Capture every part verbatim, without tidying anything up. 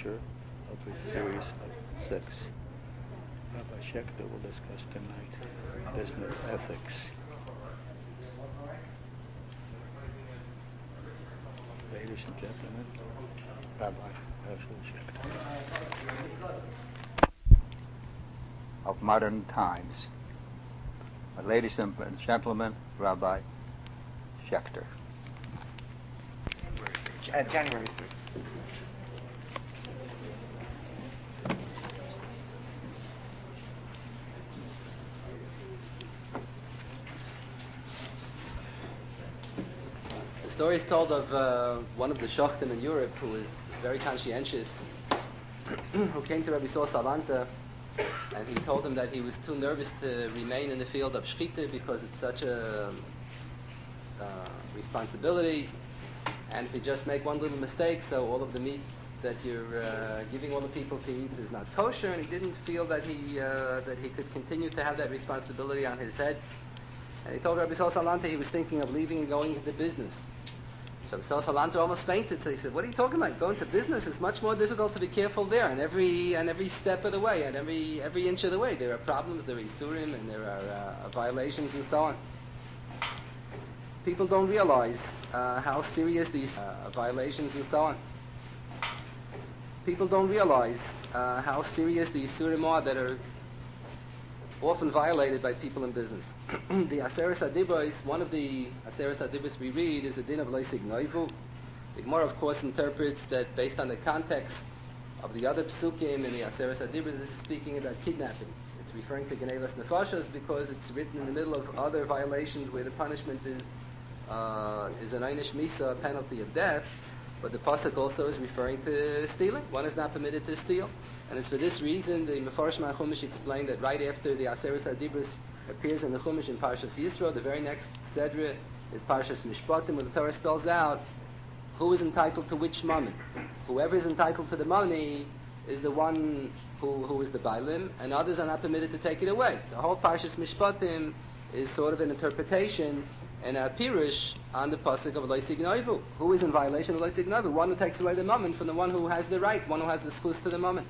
lecture of a series of six. Rabbi Schechter will discuss tonight business ethics. Ladies and gentlemen, Rabbi Herschel Schechter. Of modern times. Ladies and gentlemen, Rabbi Schechter. Uh, January third. The story is told of uh, one of the Shochtim in Europe who was very conscientious, who came to Rabbi Saul Salanta, and he told him that he was too nervous to remain in the field of Shchita because it's such a uh, responsibility, and if you just make one little mistake, so all of the meat that you're uh, giving all the people to eat is not kosher, and he didn't feel that he uh, that he could continue to have that responsibility on his head. And he told Rabbi Saul Salanta he was thinking of leaving and going into business. So Rabbi Saul Salanta almost fainted. So he said, "What are you talking about? Going to business? It's much more difficult to be careful there, and every and every step of the way, and every every inch of the way, there are problems, there are isurim, and there are uh, violations, and so on. People don't realize uh, how serious these uh, violations and so on. People don't realize uh, how serious these isurim are that are often violated by people in business. The Aseres HaDibros, one of the Aseres HaDibros we read is the din of Leisig Noivu. The Gemara, of course, interprets that based on the context of the other psukim in the Aseres HaDibros, this is speaking about kidnapping. It's referring to Genevas Nefashos because it's written in the middle of other violations where the punishment is uh, is an Einish Misa, a penalty of death, but the pasuk also is referring to stealing. One is not permitted to steal. And it's for this reason the Mefarsh Chumash explained that right after the Aseres HaDibros appears in the Chumash in Parshas Yisro, the very next Sedra is Parshas Mishpatim, where the Torah spells out who is entitled to which money. Whoever is entitled to the money is the one who, who is the Bailim, and others are not permitted to take it away. The whole Parshas Mishpatim is sort of an interpretation and a pirush on the pasuk of Leisig Noivu. Who is in violation of Leisig Noivu? One who takes away the mammon from the one who has the right, one who has the schus to the mammon.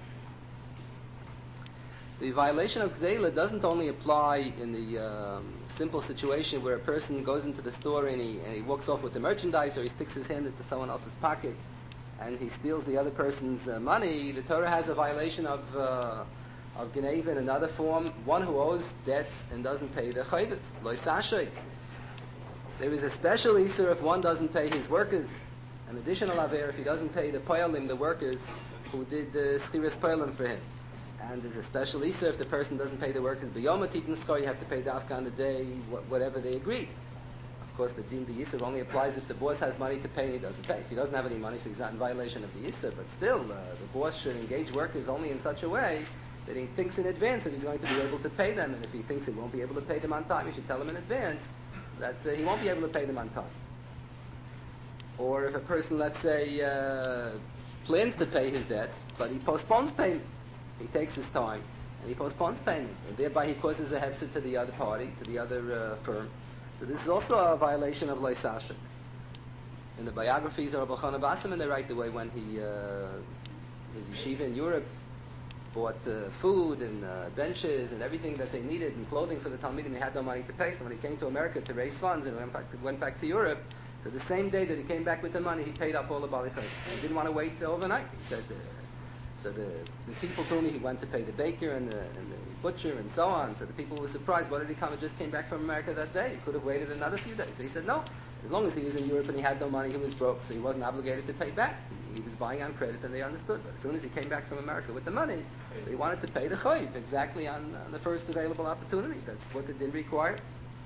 The violation of Gzeila doesn't only apply in the um, simple situation where a person goes into the store and he, and he walks off with the merchandise, or he sticks his hand into someone else's pocket and he steals the other person's uh, money. The Torah has a violation of uh, of Geneva in another form, one who owes debts and doesn't pay the chayvitz, loy sashik. There is a special Isser if one doesn't pay his workers, an additional aver if he doesn't pay the poyalim, the workers who did the schiras poyalim for him. And there's a special Isser if the person doesn't pay the workers. B'yom ha'titin skor, you have to pay dafka on the day, wh- whatever they agreed. Of course, the din the Isser only applies if the boss has money to pay and he doesn't pay. If he doesn't have any money, so he's not in violation of the Isser. But still, uh, the boss should engage workers only in such a way that he thinks in advance that he's going to be able to pay them. And if he thinks he won't be able to pay them on time, he should tell them in advance that uh, he won't be able to pay them on time. Or if a person, let's say, uh, plans to pay his debts, but he postpones payment. He takes his time and he postpones payment, and thereby he causes a hefset to the other party, to the other uh, firm. So this is also a violation of Lois Ashik. In the biographies of Rabbi Chana Bassaman, they write the way when he, uh, his yeshiva in Europe, bought uh, food and uh, benches and everything that they needed and clothing for the Talmidim. He had no money to pay, so when he came to America to raise funds and went back, went back to Europe, so the same day that he came back with the money, he paid up all the Bali Chayim. He didn't want to wait overnight. He said, uh, so the, the people told me he went to pay the baker and the, and the butcher and so on. So the people were surprised. Why did he come and just came back from America that day? He could have waited another few days. So he said, no. As long as he was in Europe and he had no money, he was broke, so he wasn't obligated to pay back. He, he was buying on credit, and they understood. But as soon as he came back from America with the money, so he wanted to pay the chayv exactly on, on the first available opportunity. That's what the din requires.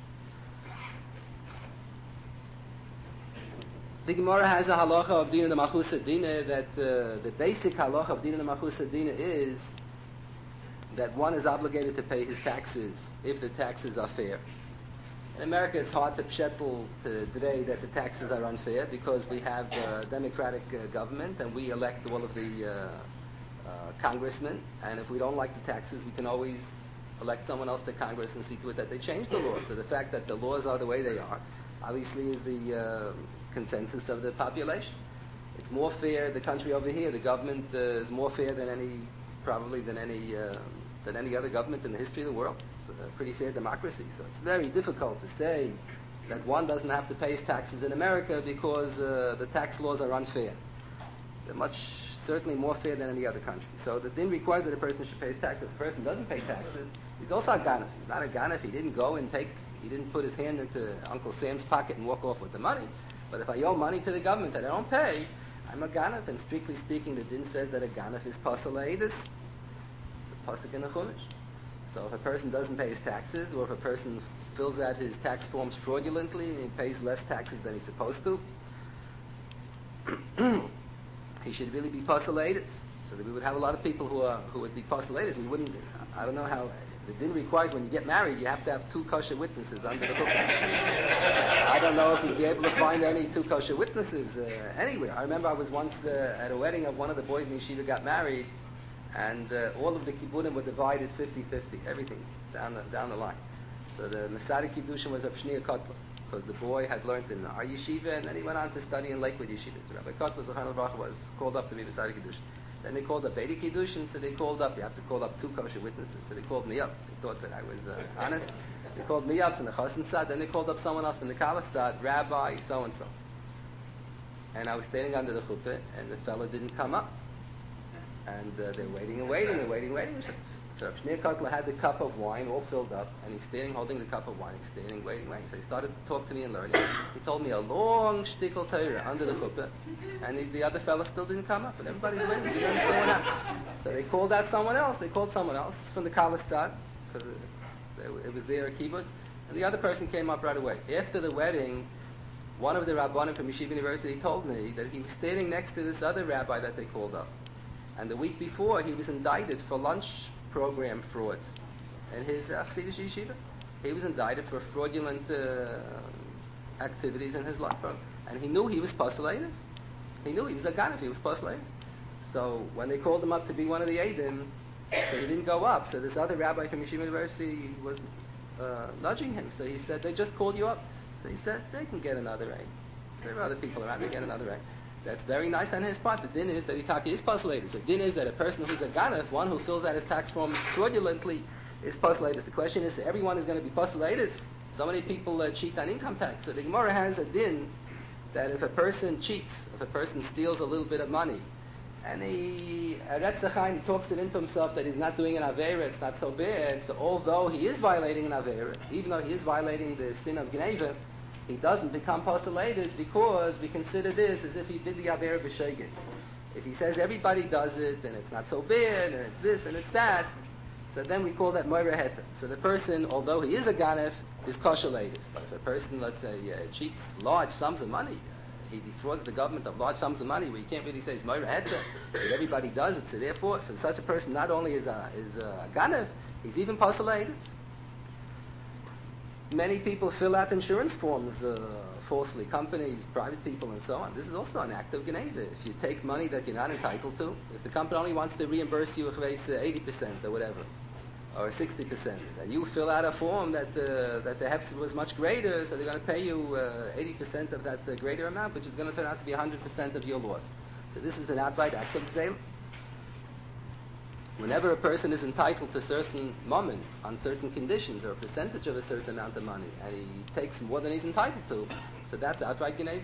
The Gemara has a halacha of Dina the Machusa Dina that uh, the basic halacha of Dina the Machusa Dina is that one is obligated to pay his taxes if the taxes are fair. In America, it's hard to pshetl today that the taxes are unfair because we have a democratic uh, government and we elect all of the uh, uh, congressmen. And if we don't like the taxes, we can always elect someone else to Congress and see to it that they change the laws. So the fact that the laws are the way they are, obviously, is the uh, consensus of the population. It's more fair, the country over here, the government uh, is more fair than any, probably than any, uh, than any other government in the history of the world. It's a pretty fair democracy. So it's very difficult to say that one doesn't have to pay his taxes in America because uh, the tax laws are unfair. They're much, certainly more fair than any other country. So the din requires that a person should pay his taxes. If a person doesn't pay taxes, he's also a ganef. He's not a ganef. He didn't go and take, he didn't put his hand into Uncle Sam's pocket and walk off with the money. But if I owe money to the government and I don't pay, I'm a ganef. And strictly speaking, the din says that a ganef is pasalaitis. It's a pasuk in the Chumash. So if a person doesn't pay his taxes, or if a person fills out his tax forms fraudulently and he pays less taxes than he's supposed to, he should really be pasalaitis. So that we would have a lot of people who are who would be pasalaitis. We wouldn't. I don't know how. The din requires when you get married, you have to have two kosher witnesses under the chuppah. I don't know if you'd be able to find any two kosher witnesses uh, anywhere. I remember I was once uh, at a wedding of one of the boys in yeshiva got married, and uh, all of the kibbudim were divided fifty-fifty, everything down the, down the line. So the Masada Kiddushin was of Shnia Kotler, because the boy had learned in our yeshiva, and then he went on to study in Lakewood Yeshiva. So Rabbi Kotler, Zechron Levrach, was called up to be Masada Kiddushin. Then they called up Beit Kiddushin, so they called up, you have to call up two kosher witnesses. So they called me up. They thought that I was uh, honest. They called me up from the Chassan side, then they called up someone else from the Kala side, Rabbi so-and-so. And I was standing under the chuppah, and the fellow didn't come up. And uh, they're waiting and waiting and waiting and waiting. So, so Shneir Kotler had the cup of wine all filled up, and he's standing holding the cup of wine. He's standing, waiting, waiting. So he started to talk to me and learning. He told me a long shtickle Torah under the chuppah, and the, the other fellow still didn't come up. And everybody's waiting. They didn't understand what happened. So they called out someone else. They called someone else from the Kala side, because it, it was their kibbutz. And the other person came up right away. After the wedding, one of the rabbanim from Yeshiva University told me that he was standing next to this other rabbi that they called up. And the week before, he was indicted for lunch program frauds in his uh, Chassidish yeshiva. He was indicted for fraudulent uh, activities in his lunch program. And he knew he was pasalaitis. He knew he was a ganef, he was pasalaitis. So when they called him up to be one of the Eidim, so he didn't go up. So this other rabbi from Yeshiva University was uh, nudging him. So he said, they just called you up. So he said, they can get another Eid. There are other people around, they get another Eid. That's very nice on his part. The din is that Itaki is pasalaitis. The din is that a person who's a ganef, one who fills out his tax forms fraudulently, is pasalaitis. The question is, everyone is going to be pasalaitis. So many people uh, cheat on income tax. So the Gemara has a din that if a person cheats, if a person steals a little bit of money, and he, uh, he talks it into himself that he's not doing an avera, it's not so bad. So although he is violating an avera, even though he is violating the sin of gneva, he doesn't become pasalaitis because we consider this as if he did the avera b'shegeg. If he says everybody does it, and it's not so bad, and it's this and it's that, so then we call that moira heta. So the person, although he is a ganef, is kosherlaitis. But if a person, let's say, uh, cheats large sums of money, uh, he defrauds the government of large sums of money, where you can't really say it's moira heta, but everybody does it. So therefore, so such a person not only is a is a ganef, he's even pasalaitis. Many people fill out insurance forms uh, falsely, companies, private people, and so on. This is also an act of gneva. If you take money that you're not entitled to, if the company only wants to reimburse you eighty percent or whatever, or sixty percent, and you fill out a form that uh, that the hefsed was much greater, so they're going to pay you uh, eighty percent of that uh, greater amount, which is going to turn out to be one hundred percent of your loss. So this is an outright act of gzeila. Whenever a person is entitled to certain moment on certain conditions or a percentage of a certain amount of money, and he takes more than he's entitled to, so that's outright gneva.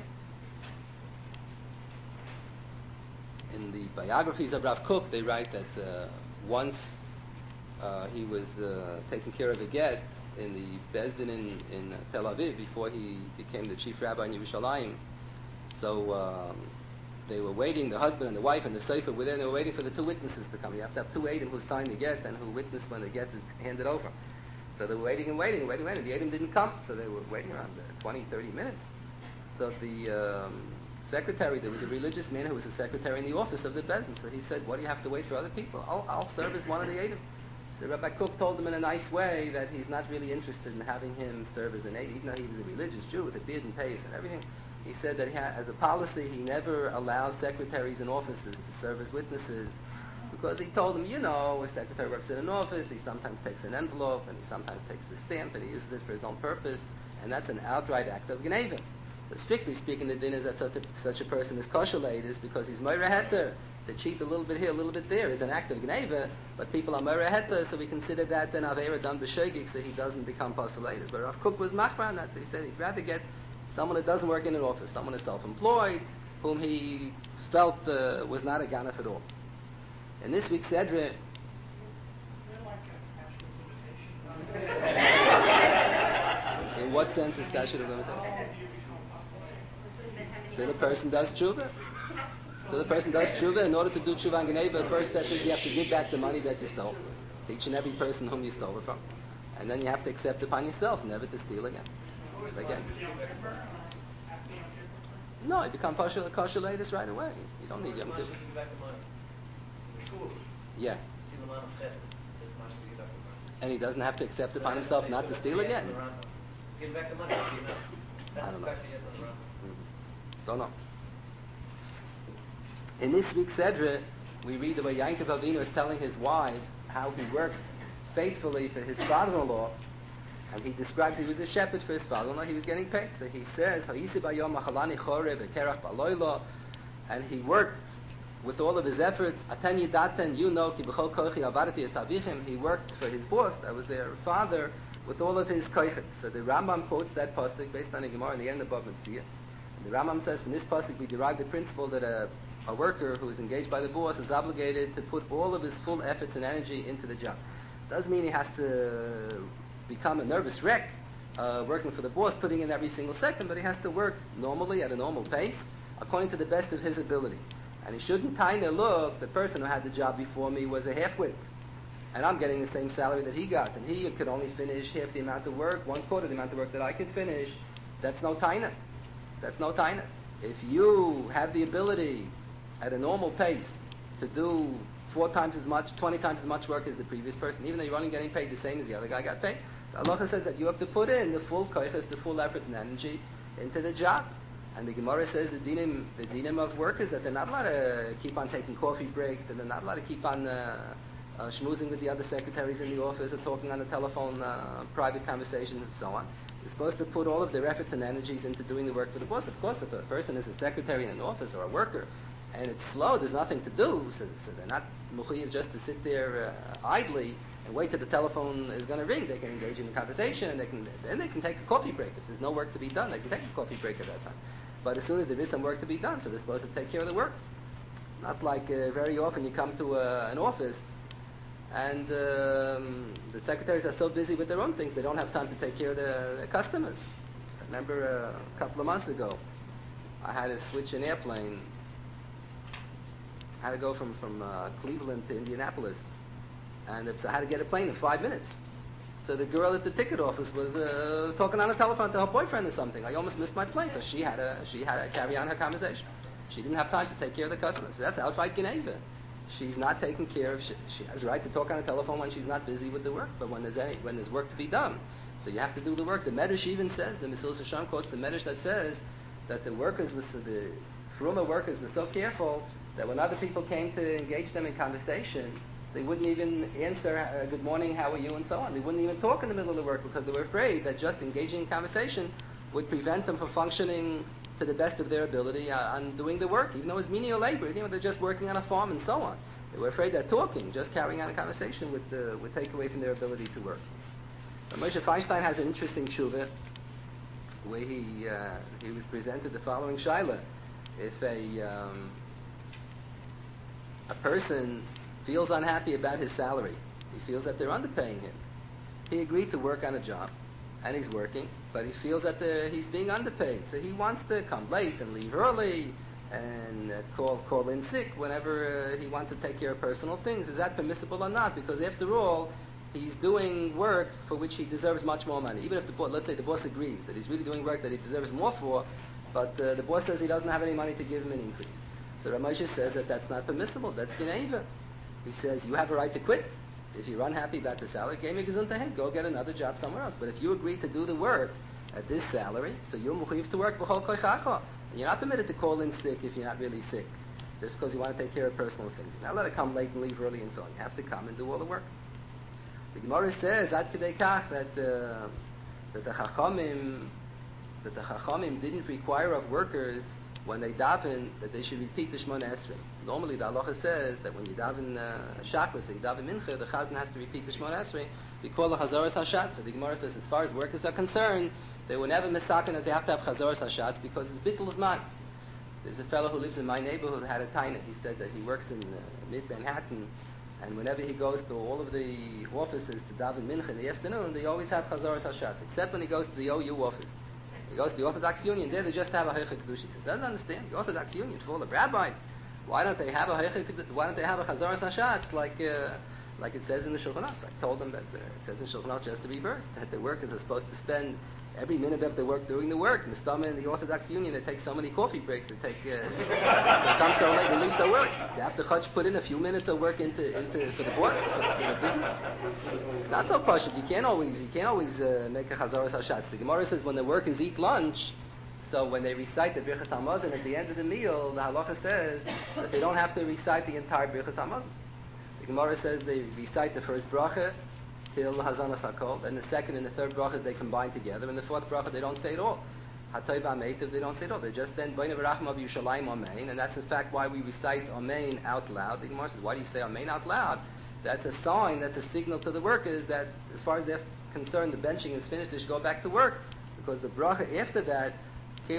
In the biographies of Rav Kook, they write that uh, once uh, he was uh, taking care of a get in the Bezdin in, in uh, Tel Aviv before he became the chief rabbi in Yerushalayim. So um, they were waiting, the husband and the wife and the sefer were there, and they were waiting for the two witnesses to come. You have to have two Eidim who signed the get and who witnessed when the get is handed over. So they were waiting and waiting and waiting and waiting. The Eidim didn't come, so they were waiting around uh, twenty, thirty minutes. So the um, secretary, there was a religious man who was a secretary in the office of the Bezdin. So he said, what do you have to wait for other people? I'll, I'll serve as one of the Eidim. So Rabbi Kook told him in a nice way that he's not really interested in having him serve as an Eidim, even though he was a religious Jew with a beard and pace and everything. He said that he ha- as a policy, he never allows secretaries in offices to serve as witnesses because he told them, you know, a secretary works in an office, he sometimes takes an envelope and he sometimes takes a stamp and he uses it for his own purpose, and that's an outright act of gneva. So strictly speaking, the din is that such a, such a person is kosher is because he's moira heter. To cheat a little bit here, a little bit there is an act of gneva, but people are moira heter, so we consider that then avera done b'shogig, so he doesn't become posulated. But Rav Kook was machmar on that, so he said he'd rather get someone that doesn't work in an office, someone who's self-employed, whom he felt uh, was not a ganef at all. In this week's Sedra, in what sense is statute of limitation? So the person does tshuva. So the person does tshuva. In order to do tshuva and gneva, the first step is you have to give back the money that you stole to each and every person whom you stole it from, and then you have to accept upon yourself never to steal again. Again. No, you become kosher kosher latest right away. You don't need Yom Kippur. Yeah. And he doesn't have to accept upon himself not to steal again. I don't know. Mm-hmm. Don't know. In this week's Sedra, we read the way Yankov Avinu is telling his wives how he worked faithfully for his father-in-law, and he describes he was a shepherd for his father-in-law. He was getting paid, so he says, and he worked with all of his efforts. You know, he worked for his boss, that was their father, with all of his koichet. So the Rambam quotes that pasuk based on a Gemara in the end of Bava Metzia. And the Rambam says from this pasuk we derive the principle that a, a worker who is engaged by the boss is obligated to put all of his full efforts and energy into the job. Doesn't mean he has to become a nervous wreck uh, working for the boss, putting in every single second, but he has to work normally at a normal pace according to the best of his ability. And he shouldn't kind of look, the person who had the job before me was a half-wit, and I'm getting the same salary that he got, and he could only finish half the amount of work, one quarter the amount of work that I could finish. That's no taina. That's no taina. If you have the ability at a normal pace to do four times as much, twenty times as much work as the previous person, even though you're only getting paid the same as the other guy got paid, the halacha says that you have to put in the full koiches, the full effort and energy into the job. And the Gemara says the dinim, the dinim of workers, that they're not allowed to keep on taking coffee breaks, and they're not allowed to keep on uh, uh, schmoozing with the other secretaries in the office, or talking on the telephone, uh, private conversations, and so on. They're supposed to put all of their efforts and energies into doing the work for the boss. Of course, if a person is a secretary in an office or a worker, and it's slow, there's nothing to do, so, so they're not mukhiyv just to sit there uh, idly and wait till the telephone is going to ring. They can engage in a conversation, and they can then they can take a coffee break. If there's no work to be done, they can take a coffee break at that time. But as soon as there is some work to be done, so they're supposed to take care of the work. Not like uh, very often you come to uh, an office and um, the secretaries are so busy with their own things, they don't have time to take care of the, the customers. I remember uh, a couple of months ago, I had to switch an airplane. I had to go from, from uh, Cleveland to Indianapolis, and I had to get a plane in five minutes. So the girl at the ticket office was uh, talking on the telephone to her boyfriend or something. I almost missed my plane because she had to she had to carry on her conversation. She didn't have time to take care of the customers. So that's outright Geneva. She's not taking care of. She, she has a right to talk on the telephone when she's not busy with the work. But when there's any when there's work to be done, so you have to do the work. The Medrash even says, the Mesilas Yesharim quotes the Medrash that says that the workers was the Fruma workers were so careful that when other people came to engage them in conversation, they wouldn't even answer, uh, good morning, how are you, and so on. They wouldn't even talk in the middle of the work because they were afraid that just engaging in conversation would prevent them from functioning to the best of their ability uh, on doing the work, even though it's menial labor. You know, they're just working on a farm and so on. They were afraid that talking, just carrying on a conversation, would, uh, would take away from their ability to work. But Moshe Feinstein has an interesting tshuva where he, uh, he was presented the following shaila. If a, um, a person feels unhappy about his salary, he feels that they're underpaying him. He agreed to work on a job, and he's working, but he feels that he's being underpaid. So he wants to come late and leave early and uh, call call in sick whenever uh, he wants to take care of personal things. Is that permissible or not? Because after all, he's doing work for which he deserves much more money. Even if the boss, let's say the boss agrees that he's really doing work that he deserves more for, but uh, the boss says he doesn't have any money to give him an increase. So Ramosha says that that's not permissible. That's Geneva. He says, you have a right to quit. If you're unhappy about the salary, go get another job somewhere else. But if you agree to do the work at this salary, so you're mechuyev to work b'chol koichacha. And you're not permitted to call in sick if you're not really sick, just because you want to take care of personal things. You're not allowed to come late and leave early and so on. You have to come and do all the work. The Gemara says, ad kedei kach, that, uh, that the Chachamim that the Chachamim didn't require of workers when they daven that they should repeat the Shemona Esrei. Normally the halacha says that when you daven uh, Shacharis, you daven Mincha, the Chazan has to repeat the Shemona Esrei. We call it Chazoras Hashatz. So the Gemara says, as far as workers are concerned, they were never mistaken that they have to have Chazoras Hashatz because it's Bittul Zman. There's a fellow who lives in my neighborhood who had a taina. He said that he works in uh, mid-Manhattan, and whenever he goes to all of the offices to daven Mincha in the afternoon, they always have Chazoras Hashatz, except when he goes to the O U office. He goes to the Orthodox Union, there they just have a Heicha Kedusha. He doesn't understand. The Orthodox Union is full of rabbis. Why don't they have a Heicha, why don't they have a Chazoras Hashatz like uh, like it says in the Shulchan Aruch? So I told them that uh, it says in Shulchan Aruch just the reverse, that the workers are supposed to spend every minute of their work doing the work. Mistama in the Orthodox Union, they take so many coffee breaks, they take, uh, they come so late, they leave so early. They have to chutz put in a few minutes of work into, into for the boss, for, for the business. It's not so pashut. You can't always, you can't always uh, make a chazaras hashatz. The Gemara says when the workers eat lunch, so when they recite the Birchas Hamazon at the end of the meal, the halacha says that they don't have to recite the entire Birchas Hamazon. The Gemara says they recite the first bracha till Hazanas HaKol, then the second and the third brachas they combine together, and the fourth bracha they don't say it all. Hatay v'ameitiv they don't say it all. They just then B'nei v'rachma v'Yushalayim Amen, and that's in fact why we recite Amen out loud. The Gemara says, why do you say Amen out loud? That's a sign, that's a signal to the workers that as far as they're concerned, the benching is finished, they should go back to work, because the bracha after that, that's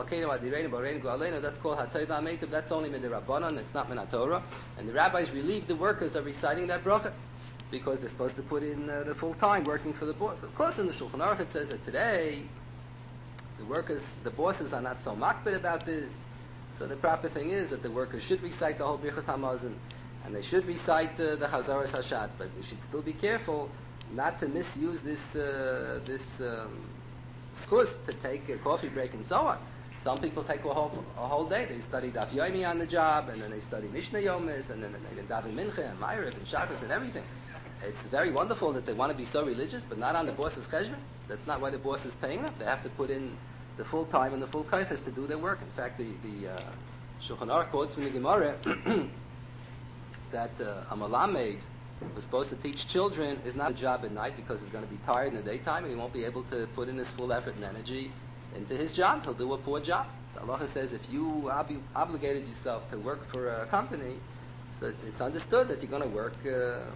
called Hatay v'ameitiv, that's only min Rabbanan, it's not min Torah, and the rabbis relieve the workers of reciting that bracha, because they're supposed to put in uh, the full time working for the boss. Of course, in the Shulchan Aruch it says that today the workers, the bosses are not so makbid about this. So the proper thing is that the workers should recite the whole Birchas Hamazon, and they should recite the, the Chazaras Hashatz, but they should still be careful not to misuse this uh, this um, schus to take a coffee break and so on. Some people take a whole a whole day. They study Daf Yomi on the job, and then they study Mishnah Yomis, and then they daven Mincha and Ma'ariv and Shabbos and everything. It's very wonderful that they want to be so religious, but not on the boss's cheshbon. That's not why the boss is paying them. They have to put in the full time and the full kaifas to do their work. In fact, the, the uh, Shulchan Aruch quotes from the Gemara that uh, a malamed who's supposed to teach children is not a job at night because he's going to be tired in the daytime and he won't be able to put in his full effort and energy into his job. He'll do a poor job. So Allah says if you ob- obligated yourself to work for a company, so it's understood that you're going to work uh,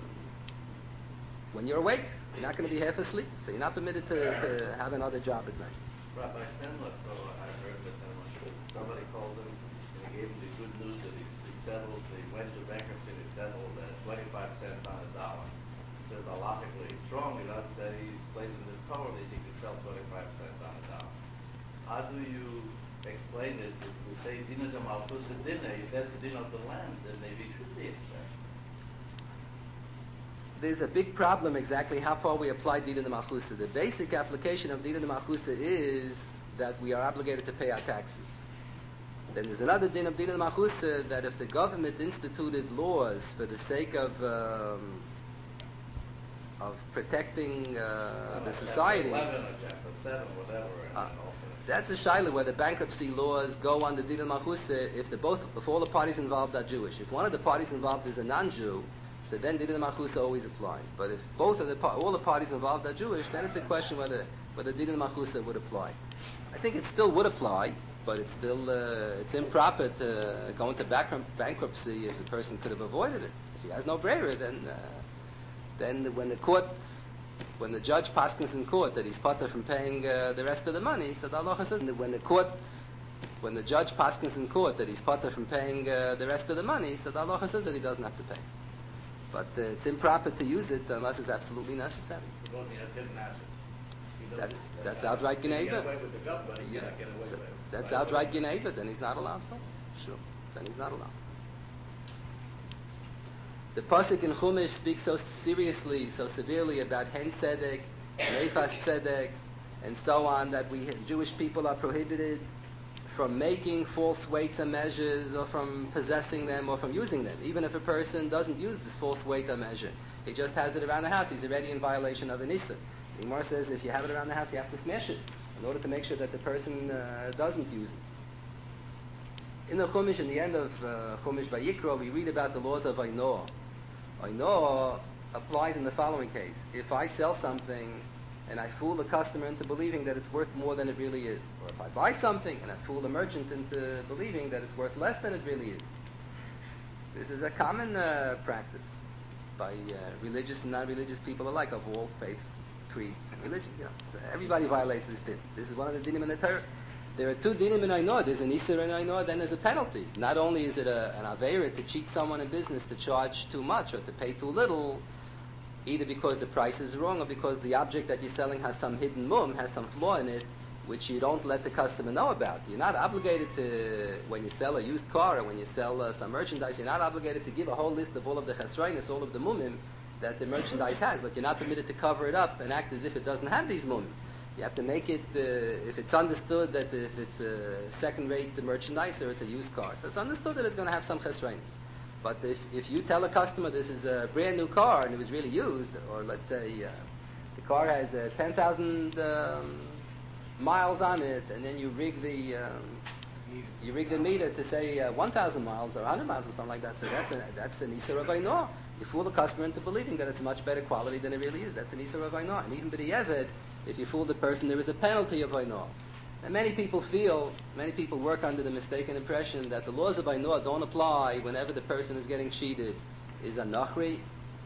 when you're awake. You're not going to be half asleep, so you're not permitted to, to have another job at night. Rabbi Sandler, so I heard that somebody called him and he gave him the good news that he settled, he went to bankruptcy and he settled at twenty-five cents on a dollar. He says, halachically, it's wrong, you know, that he explains in this Torah that he can sell twenty-five cents on a dollar. How do you explain this? If we say dinner to malchus is dinner, if that's the dinner of the land, then maybe it should be exact. There's a big problem exactly how far we apply Dina de Malchusa. The basic application of Dina de Malchusa is that we are obligated to pay our taxes. Then there's another din of Dina de Malchusa that if the government instituted laws for the sake of um, of protecting uh, the society, eleven or seven, whatever. Uh, that's a shaila where the bankruptcy laws go on the Dina de Malchusa if the both if all the parties involved are Jewish. If one of the parties involved is a non-Jew, so then Dina de Malchusa always applies. But if both of the all the parties involved are Jewish, then it's a question whether whether Dina de Malchusa would apply. I think it still would apply, but it's still uh, it's improper to go into bankruptcy if the person could have avoided it. If he has no braver, then uh, then when the court when the judge paskins in court that he's patur from paying uh, the rest of the money, so the halacha says that when the court when the judge paskins in court that he's patur from paying uh, the rest of the money, so the halacha says that he doesn't have to pay. But uh, it's improper to use it unless it's absolutely necessary. That's that's outright Geneva. Yeah. So that's outright Geneva. Then he's not allowed to. Sure. Then he's not allowed. The pasuk in Chumash speaks so seriously, so severely about Hen Tzedek, Nefas Tzedek, and so on that we Jewish people are prohibited from making false weights and measures, or from possessing them, or from using them. Even if a person doesn't use this false weight or measure, he just has it around the house, he's already in violation of an Issa. The Gemara says if you have it around the house, you have to smash it in order to make sure that the person uh, doesn't use it. In the Chumash, in the end of uh, Chumash Vayikra, we read about the laws of Ainoah. Ainoah applies in the following case. If I sell something and I fool the customer into believing that it's worth more than it really is. Or if I buy something and I fool the merchant into believing that it's worth less than it really is. This is a common uh, practice by uh, religious and non-religious people alike of all faiths, creeds, and religion. You know, so everybody violates this din. This is one of the dinim in the Torah. There are two dinim in Ainor. There's an Isser in Ainor, then there's a penalty. Not only is it a, an Aveira to cheat someone in business, to charge too much or to pay too little, either because the price is wrong or because the object that you're selling has some hidden mum, has some flaw in it, which you don't let the customer know about. You're not obligated to, when you sell a used car or when you sell uh, some merchandise, you're not obligated to give a whole list of all of the chesroinus, all of the mumim that the merchandise has, but you're not permitted to cover it up and act as if it doesn't have these mumim. You have to make it, uh, if it's understood that if it's a second-rate merchandise or it's a used car, so it's understood that it's going to have some chesroinus. But if, if you tell a customer this is a brand new car and it was really used, or let's say uh, the car has uh, ten thousand um, miles on it, and then you rig the um, you rig the meter to say uh, one thousand miles or one hundred miles or something like that. So that's a, that's an Isser of Ainor. You fool the customer into believing that it's much better quality than it really is. That's an Isser of Ainor. And even b'di'evet, if you fool the person, there is a penalty of Ainor. And many people feel, many people work under the mistaken impression that the laws of Ainor don't apply whenever the person is getting cheated is a Nachri.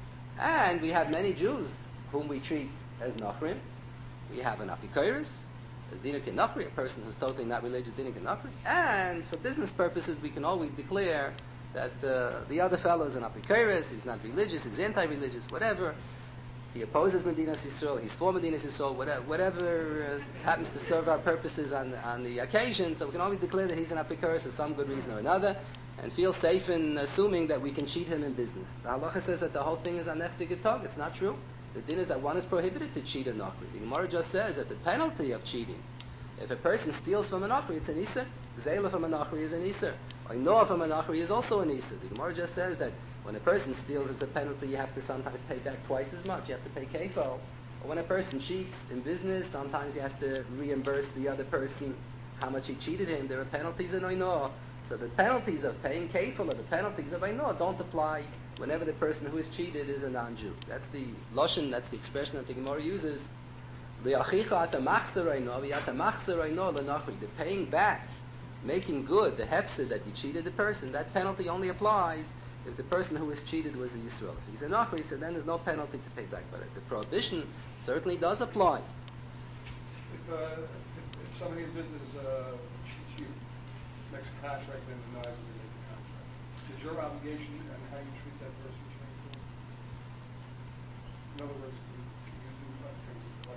And we have many Jews whom we treat as Nachrim. We have an Apikoris, a Dinik Nachri, a person who's totally not religious, Dinik Nachri. And for business purposes, we can always declare that uh, the other fellow is an Apikoris, he's not religious, he's anti-religious, whatever. He opposes Medina Yisrael, he's for Medina Yisrael, whatever, whatever uh, happens to serve our purposes on, on the occasion, so we can always declare that he's an Apikoris for some good reason or another, and feel safe in assuming that we can cheat him in business. The halacha says that the whole thing is an echtig. It's not true. The din is that one is prohibited to cheat a Nachri. The Gemara just says that the penalty of cheating, if a person steals from a Nachri, it's an Isser. Zela from a Nachri is an Isser. Ainor from a Nachri is also an Isser. The Gemara just says that when a person steals, it's a penalty. You have to sometimes pay back twice as much. You have to pay kefil. Or when a person cheats in business, sometimes he has to reimburse the other person how much he cheated him. There are penalties in Ainor. So the penalties of paying kefil or the penalties of Ainor don't apply whenever the person who is cheated is a non-Jew. That's the lashon, that's the expression that the Gemara uses. The paying back, making good the hefsed that you cheated the person, that penalty only applies if the person who was cheated was a Yisrael. If he's a Nachri, so then there's no penalty to pay back. But the prohibition certainly does apply. If, uh, if, if somebody in business uh, cheats you, makes a contract and denies that they made the contract, is your obligation and how you treat that person change? In other words, can you do things like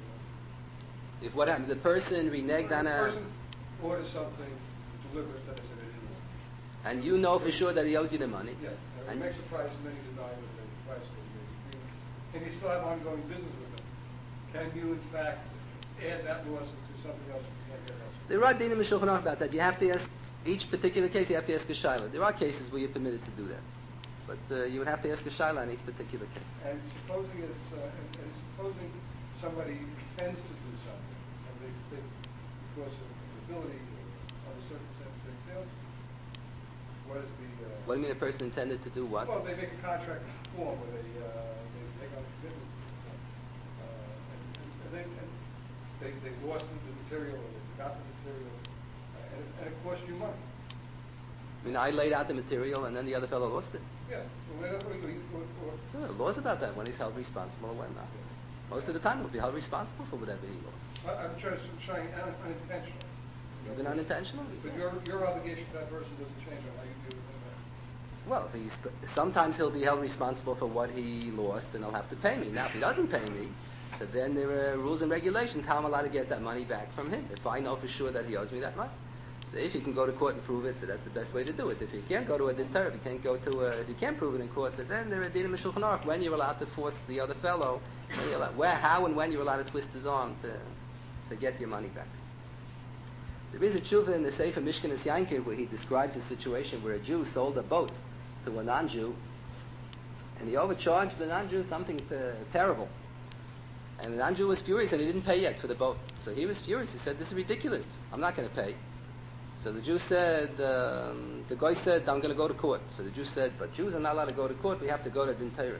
that? If what happens, the person reneged on a... The person orders something, delivers that is an idiot. And you know for sure that he owes you the money. Yeah, and he makes a price and then he denies that the price was made. And you still have ongoing business with him. Can you, in fact, add that loss to something else you can't get else? There are dinim in Shulchan Aruch about that. You have to ask, each particular case you have to ask a shaila. There are cases where you're permitted to do that. But uh, you would have to ask a shaila on each particular case. And supposing it's, uh, and, and supposing somebody intends to do something, and they think because of the ability of a circumstance they fail, what is the... Uh, What do you mean a person intended to do what? Well, they make a contract form where they, uh, they take on a commitment, uh, and, and, and, they, and they, they lost the material, or they forgot the material, uh, and, and it cost you money. I mean, I laid out the material and then the other fellow lost it. Yeah. Well, whatever, or, or, So there are laws about that, when he's held responsible or when not. Most of the time he'll be held responsible for whatever he lost. I, I'm trying to showing un, unintentional. Even unintentionally. But your, your obligation to that person doesn't change on how you deal with him. Well, he's, sometimes he'll be held responsible for what he lost and he'll have to pay me. Now, if he doesn't pay me, so then there are rules and regulations how I'm allowed to get that money back from him, if I know for sure that he owes me that money. So if he can go to court and prove it, so that's the best way to do it. If he can't go to a dinter, if he can't go to a, if he can't prove it in court, so then there are dinim in Shulchan Aruch when you're allowed to force the other fellow, when you're allowed, where, how and when you're allowed to twist his arm to, to get your money back. There is a tshuva in the Sefer Mishkan Yankiv where he describes a situation where a Jew sold a boat to a non-Jew, and he overcharged the non-Jew something to, terrible. And the non-Jew was furious, and he didn't pay yet for the boat. So he was furious. He said, "This is ridiculous. I'm not going to pay." So the Jew said, um, the guy said, "I'm going to go to court." So the Jew said, "But Jews are not allowed to go to court. We have to go to Din Torah."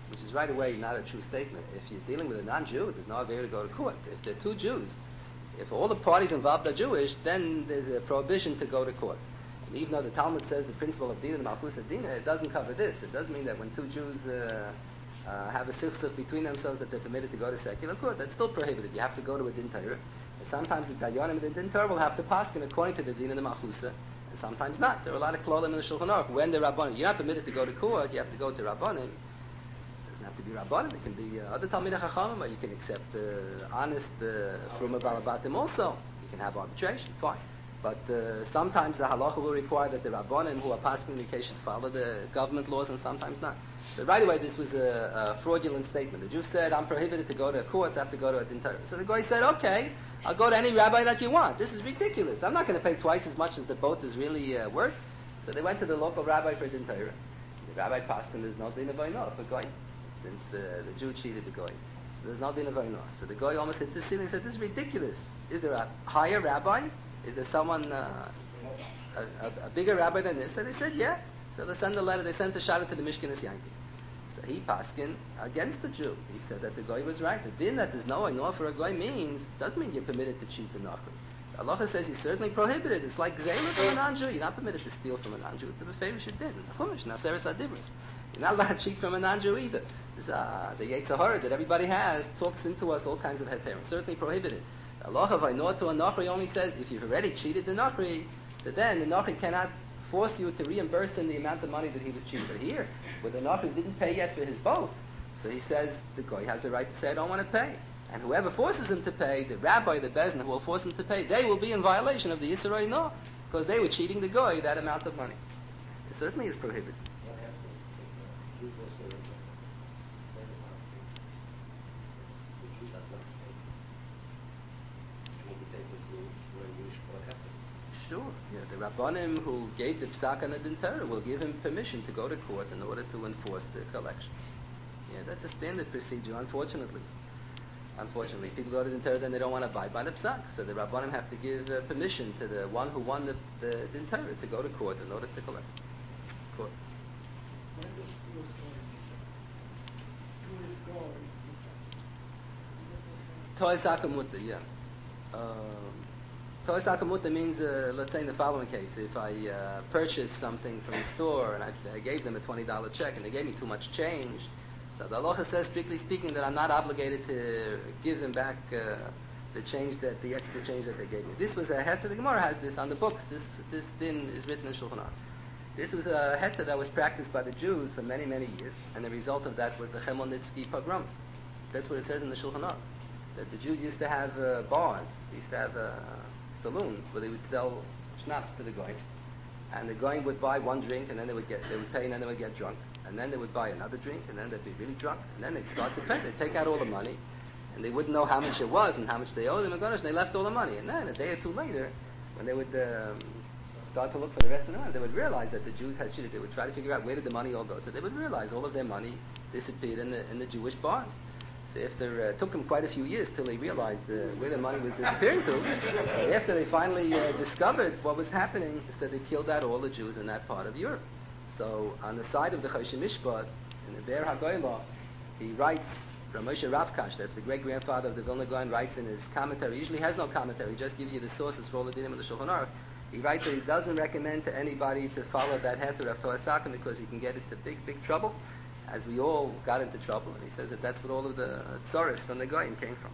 which is right away not a true statement. If you're dealing with a non-Jew, there's no ability to go to court. If there are two Jews, if all the parties involved are Jewish, then there's a prohibition to go to court. And even though the Talmud says the principle of Dina and Malchus Dina, it doesn't cover this. It does mean that when two Jews uh, uh, have a sichsuf between themselves that they're permitted to go to secular court, that's still prohibited. You have to go to a din Torah. And sometimes the Dayanim and the din Torah will have to paskin according to the Dina and the Malchus, and sometimes not. There are a lot of klolim in the Shulchan Aruch. When the Rabbanim, you're not permitted to go to court, you have to go to Rabbanim. It doesn't have to be Rabbanim. It can be uh, other Talmidei Chachamim, or you can accept uh, honest uh, from a Balabatim also. You can have arbitration, fine. But uh, sometimes the halacha will require that the Rabbanim who are passing the case should follow the government laws, and sometimes not. So right away, this was a, a fraudulent statement. The Jew said, I'm prohibited to go to courts, I have to go to a din Torah. So the guy said, okay, I'll go to any rabbi that you want. This is ridiculous. I'm not going to pay twice as much as the boat is really uh, worth. So they went to the local rabbi for a din Torah. The rabbi passed him, there's no din of Vaynah for goy, since uh, the Jew cheated the goy. So there's no din of Vaynah. So the guy almost hit the ceiling and said, this is ridiculous. Is there a higher rabbi? Is there someone, uh, a, a, a bigger rabbi than this? So they said, yeah. So they sent a letter, they sent a shoutout to the Mishkenes Yanki. So he paskin against the Jew. He said that the goy was right. The din that there's no Vaynah for a goy means, doesn't mean you're permitted to cheat the Nachri. The halacha says he's certainly prohibited. It's like Gzela from a non-Jew. You're not permitted to steal from a non-Jew. It's a beferish you did. The Chumash, Naseres Adibros. You're not allowed to cheat from a non-Jew either. This, uh, the Yetzer Hara that everybody has talks into us all kinds of heterim. Certainly prohibited. The halacha of Vaynah to a Nachri only says if you've already cheated the Nachri, so then the Nachri cannot force you to reimburse him the amount of money that he was cheating. But here, where the Nachri didn't pay yet for his boat, so he says the guy has the right to say I don't want to pay. And whoever forces him to pay, the rabbi, the bezna who will force him to pay, they will be in violation of the Yisur Vaynah, because they were cheating the guy that amount of money. It certainly is prohibited. Sure, yeah. The Rabbanim who gave the Psak and the Din Torah will give him permission to go to court in order to enforce the collection. Yeah, that's a standard procedure, unfortunately. Unfortunately, people go to the Din Torah and they don't want to abide by the Psak, so the Rabbanim have to give uh, permission to the one who won the, the Din Torah to go to court in order to collect. Court. Toy Sakamutta, yeah. Um, Toy Sakamutta means, uh, let's say in the following case, if I uh, purchased something from the store and I, I gave them a twenty dollar check and they gave me too much change, so the halacha says, strictly speaking, that I'm not obligated to give them back uh, the change that, the extra change that they gave me. This was a heta, the Gemara has this on the books, this this din is written in Shulchan Aruch. This was a heta that was practiced by the Jews for many, many years, and the result of that was the Chmielnicki pogroms. That's what it says in the Shulchan Aruch, that the Jews used to have uh, bars, they used to have uh, saloons where they would sell schnapps to the goy, and the goy would buy one drink, and then they would get, they would pay, and then they would get drunk. And then they would buy another drink, and then they'd be really drunk, and then they'd start to pay. They'd take out all the money, and they wouldn't know how much it was and how much they owed them, and they left all the money. And then a day or two later, when they would um, start to look for the rest of the money, they would realize that the Jews had cheated. They would try to figure out where did the money all go. So they would realize all of their money disappeared in the, in the Jewish bars. So after, uh, it took them quite a few years till they realized uh, where the money was disappearing to. But after they finally uh, discovered what was happening, so they killed out all the Jews in that part of Europe. So on the side of the Choshen Mishpat, in the Be'er HaGoyla, he writes, Ramoshe Ravkash, that's the great-grandfather of the Vilna Gaon, writes in his commentary, he usually has no commentary, he just gives you the sources for all the dinim of the Shulchan Aruch. He writes that he doesn't recommend to anybody to follow that heter of Torah Sakim because he can get into big, big trouble, as we all got into trouble. And he says that that's what all of the tzoros from the Goyim came from.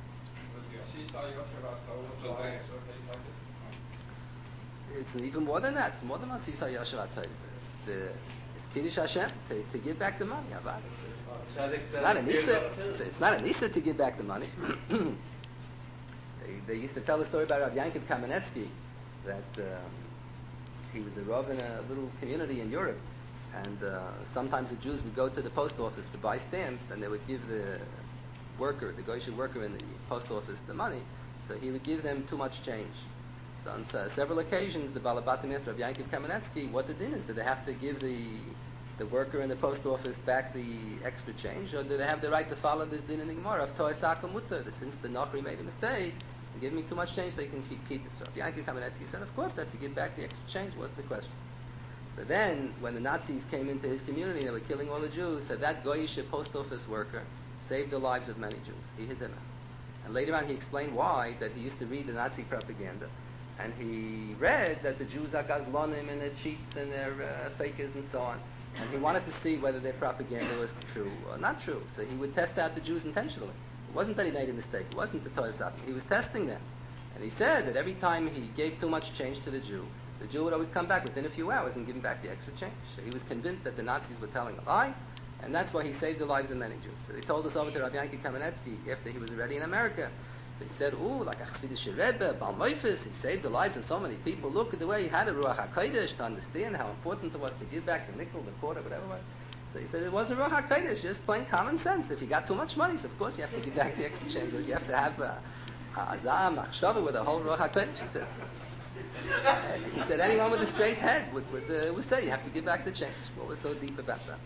It's even more than that. It's more than Masisa Yasharat Torah. It's, uh, it's Kiddush Hashem, to, to give back the money. It's not an Issa. It's, it's not an Issa to give back the money. they, they used to tell a story about Rav Yankov Kamenetsky, that um, he was a Rav in a little community in Europe, and uh, sometimes the Jews would go to the post office to buy stamps, and they would give the worker, the Goyish worker in the post office, the money, so he would give them too much change. So on uh, several occasions, the Balabatim asked Rav Yankov Kamenetsky what the din is. Do they have to give the the worker in the post office back the extra change, or do they have the right to follow this din in the Gemara of Toy Saka Mutter, that since the Nachri made a mistake and give me too much change, so you can keep, keep it. So Rav Yankov Kamenetsky said, of course, they have to give back the extra change. What's the question? So then, when the Nazis came into his community and they were killing all the Jews, so that Goyish post office worker saved the lives of many Jews. He hid them out. And later on he explained why, that he used to read the Nazi propaganda, and he read that the Jews are gazlonim and they're cheats and they're uh, fakers and so on. And he wanted to see whether their propaganda was true or not true. So he would test out the Jews intentionally. It wasn't that he made a mistake. It wasn't the Torah stopping. He was testing them. And he said that every time he gave too much change to the Jew, the Jew would always come back within a few hours and give him back the extra change. So he was convinced that the Nazis were telling a lie, and that's why he saved the lives of many Jews. So they told us over to Rabbi Yanki Kamenetsky after he was already in America. They said, "Oh, like a Chassidish Rebbe, Baal Moifes, he saved the lives of so many people. Look at the way he had a Ruach HaKodesh to understand how important it was to give back the nickel, the quarter, whatever it was." So he said it wasn't Ruach HaKodesh, just plain common sense. If you got too much money, so of course you have to give back the extra change, because you have to have a Ha'azah, Machshava with a whole Ruach HaKodesh, he said. And he said anyone with a straight head would, would, uh, would say you have to give back the change. What was so deep about that?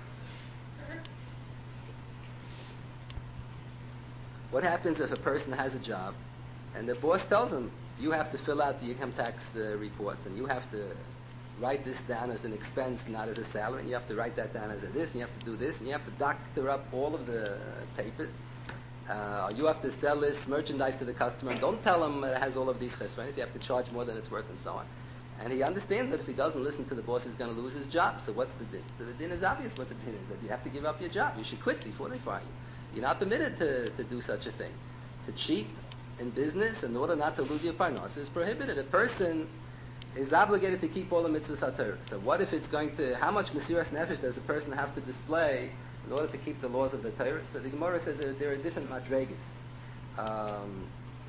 What happens if a person has a job and the boss tells him, you have to fill out the income tax uh, reports and you have to write this down as an expense, not as a salary, and you have to write that down as a this, and you have to do this, and you have to doctor up all of the papers. Uh, you have to sell this merchandise to the customer, and don't tell him it has all of these chesronos. You have to charge more than it's worth, and so on. And he understands that if he doesn't listen to the boss, he's going to lose his job. So what's the din? So the din is obvious what the din is, that you have to give up your job. You should quit before they fire you. You're not permitted to, to do such a thing. To cheat in business in order not to lose your parnos is prohibited. A person is obligated to keep all the mitzvahs HaTorah. So what if it's going to, how much Mesiras Nefesh does a person have to display in order to keep the laws of the Torah? So the Gemara says that there are different madregas. Um,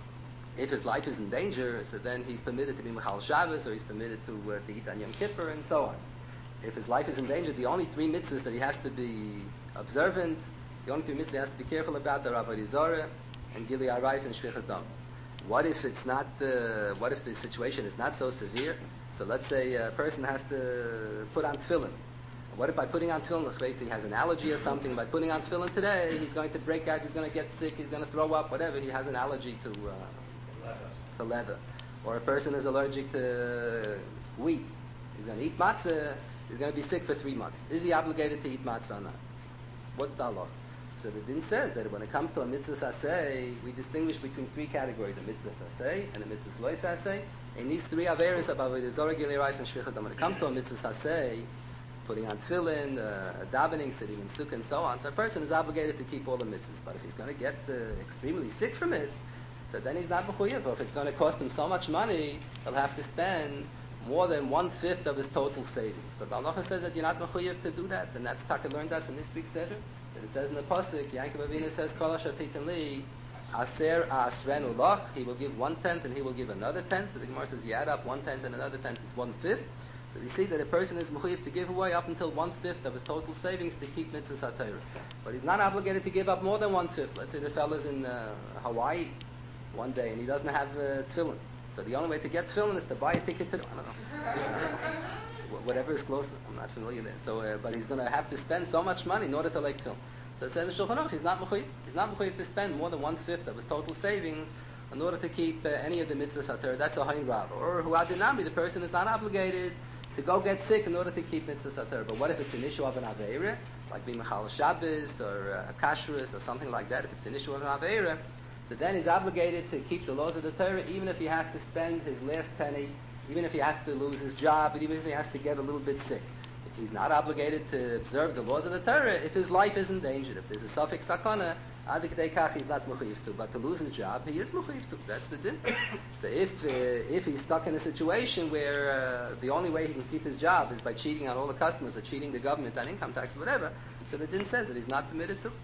if his life is in danger, so then he's permitted to be Mechal Shabbos, or he's permitted to, uh, to eat on Yom Kippur, and so on. If his life is in danger, the only three mitzvahs that he has to be observant, the only three mitzvahs he has to be careful about are Avodah Zarah and Gili Arayis and Shvichas Dam. What if it's not? Uh, what if the situation is not so severe? So let's say a person has to put on tefillin. What if by putting on tefillin, he has an allergy or something? By putting on tefillin today, he's going to break out. He's going to get sick. He's going to throw up. Whatever. He has an allergy to uh, to leather. Or a person is allergic to wheat. He's going to eat matzah. He's going to be sick for three months. Is he obligated to eat matzah or not? What's the halacha? So the din says that when it comes to a mitzvah saseh, we distinguish between three categories: a mitzvah saseh and a mitzvah loy saseh. And these three averis of avodah zarah, gilei arayis, and shvichas dam. When it comes to a mitzvah saseh, putting on tefillin, uh, davening, sitting in sukkah, and so on, so a person is obligated to keep all the mitzvahs. But if he's going to get uh, extremely sick from it, so then he's not mechuyev. If it's going to cost him so much money, he'll have to spend more than one fifth of his total savings. So the halacha says that you're not mechuyev to do that, and that's Taka learned that from this week's seder. It says in the pasuk, Yaakov Avinu says, "Kol asher titen li, aser asrenu lach." He will give one tenth, and he will give another tenth. So the Gemara says, you add up one tenth and another tenth is one fifth. So we see that a person is mechuyev to give away up until one fifth of his total savings to keep mitzvahs HaTorah. But he's not obligated to give up more than one fifth. Let's say the fellow's in uh, Hawaii one day and he doesn't have uh, tefillin. So the only way to get tefillin is to buy a ticket to, I don't know, I don't know. whatever is closer. I'm not familiar there. So, uh, but he's going to have to spend so much money in order to like tefillin. So it says in Shulchan Aruch, he's not mechuyev. He's not mechuyev to spend more than one fifth of his total savings in order to keep uh, any of the mitzvahs HaTorah. That's a hayin rav. Or huadinami, the person is not obligated to go get sick in order to keep mitzvahs HaTorah. But what if it's an issue of an aveira, like being mechal Shabbos or uh, kashrus or something like that? If it's an issue of an aveira, so then he's obligated to keep the laws of the Torah, even if he has to spend his last penny, even if he has to lose his job, even if he has to get a little bit sick. He's not obligated to observe the laws of the Torah if his life is in danger. If there's a suffix sakana, adik deikach, he's not mechuyev to. But to lose his job, he is mechuyev to. That's the din. So if uh, if he's stuck in a situation where uh, the only way he can keep his job is by cheating on all the customers or cheating the government on income tax or whatever, so the din says that he's not permitted to.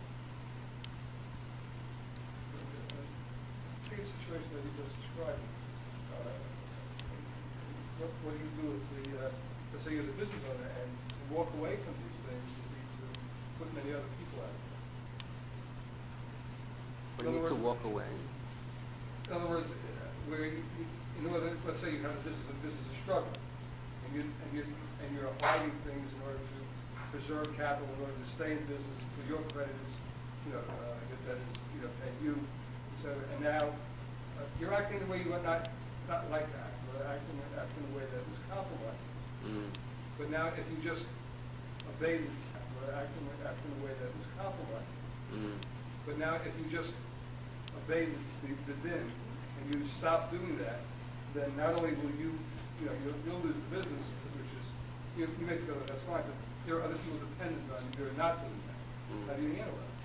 The situation that you just described, uh, what, what do you do if the uh, let's say you're the business owner and walk away from these things to, to put many other people out. What do you need to walk away? In other words, uh, where you, you, in order, let's say you have a business, a business is struggling, and you and you and you're hiding things in order to preserve capital, in order to stay in business until your creditors, you know, uh, get that, you know, pay you, et cetera. And now uh, you're acting the way you are not not like that. You're acting acting the way that is compromised. Mm. But now, if you just obey, or act in, act in a way that is compromised, Mm. but now if you just obey the, the, the din and you stop doing that, then not only will you, you know, you'll, you'll lose the business, which is, you, you may feel that that's fine, but there are other people dependent on you who are not doing that. Mm. How do you handle that?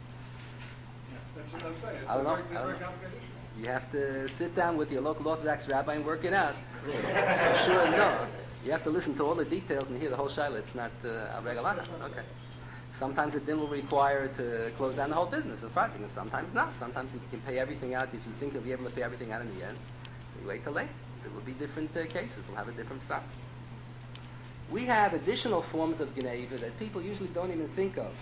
That's what I'm saying. It's I don't a know. very, I don't very know. complicated issue. You have to sit down with your local Orthodox rabbi and work it out. For sure, no. You have to listen to all the details and hear the whole shaila. It's not uh, a regular. Okay. Sometimes the din will require to close down the whole business in front, and sometimes not. Sometimes if you can pay everything out, if you think you'll be able to pay everything out in the end, so you wait till late. There will be different uh, cases. We'll have a different stuff. We have additional forms of Gneva that people usually don't even think of.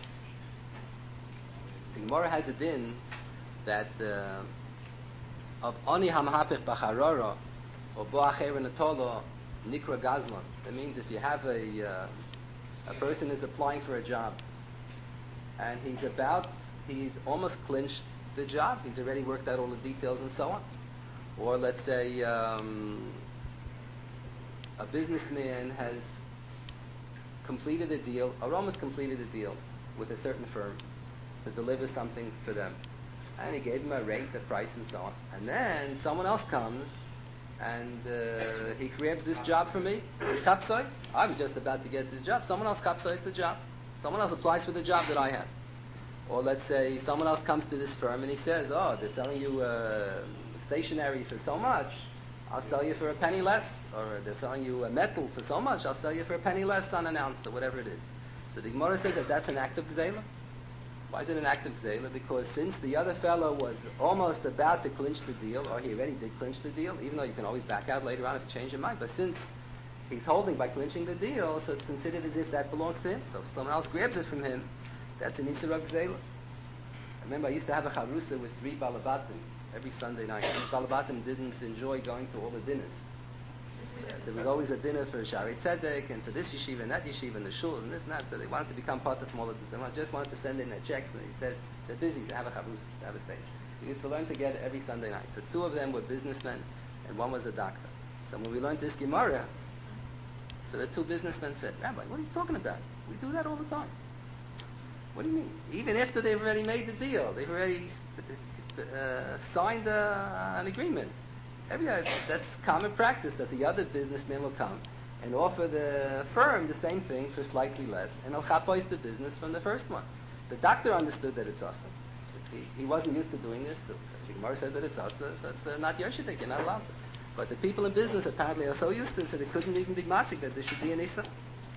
The Gemara has a din that uh, of Oni Hamhapich Bacharara or Bo Acher Natolo Nikra Gazlan. That means if you have a uh, a person is applying for a job and he's about, he's almost clinched the job. He's already worked out all the details and so on. Or let's say um, a businessman has completed a deal, or almost completed a deal with a certain firm to deliver something for them. And he gave him a rate, a price, and so on. And then someone else comes and uh, he creates this job for me. Chapsois. I was just about to get this job. Someone else chapsois the job. Someone else applies for the job that I have. Or let's say someone else comes to this firm and he says, oh, they're selling you uh, stationery for so much. I'll sell you for a penny less. Or they're selling you a metal for so much. I'll sell you for a penny less on an ounce, or whatever it is. So the Gemara says that that's an act of gzela. Why is it an act of gzela? Because since the other fellow was almost about to clinch the deal, or he already did clinch the deal, even though you can always back out later on if you change your mind, but since he's holding by clinching the deal, so it's considered as if that belongs to him. So if someone else grabs it from him, that's an Isra gzela. I remember I used to have a charusa with three balabatim every Sunday night. These balabatim didn't enjoy going to all the dinners. Uh, there was always a dinner for Shari Tzedek and for this yeshiva and that yeshiva and the shuls and this and that, so they wanted to become part of all of this. Someone just wanted to send in their checks, and he said they're busy to have a chavrusa, to have a stage. We used to learn together every Sunday night. So two of them were businessmen and one was a doctor. So when we learned this Gemara, so the two businessmen said, Rabbi, what are you talking about? We do that all the time. What do you mean? Even after they've already made the deal, they've already uh, signed uh, an agreement. Every, uh, that's common practice that the other businessman will come and offer the firm the same thing for slightly less, and al-chapois the business from the first one. The doctor understood that it's awesome. He, he wasn't used to doing this. So the Gemara said that it's awesome, so it's uh, not Yershidik, you're not allowed to. But the people in business apparently are so used to it, so they couldn't even be masik that there should be an Isra.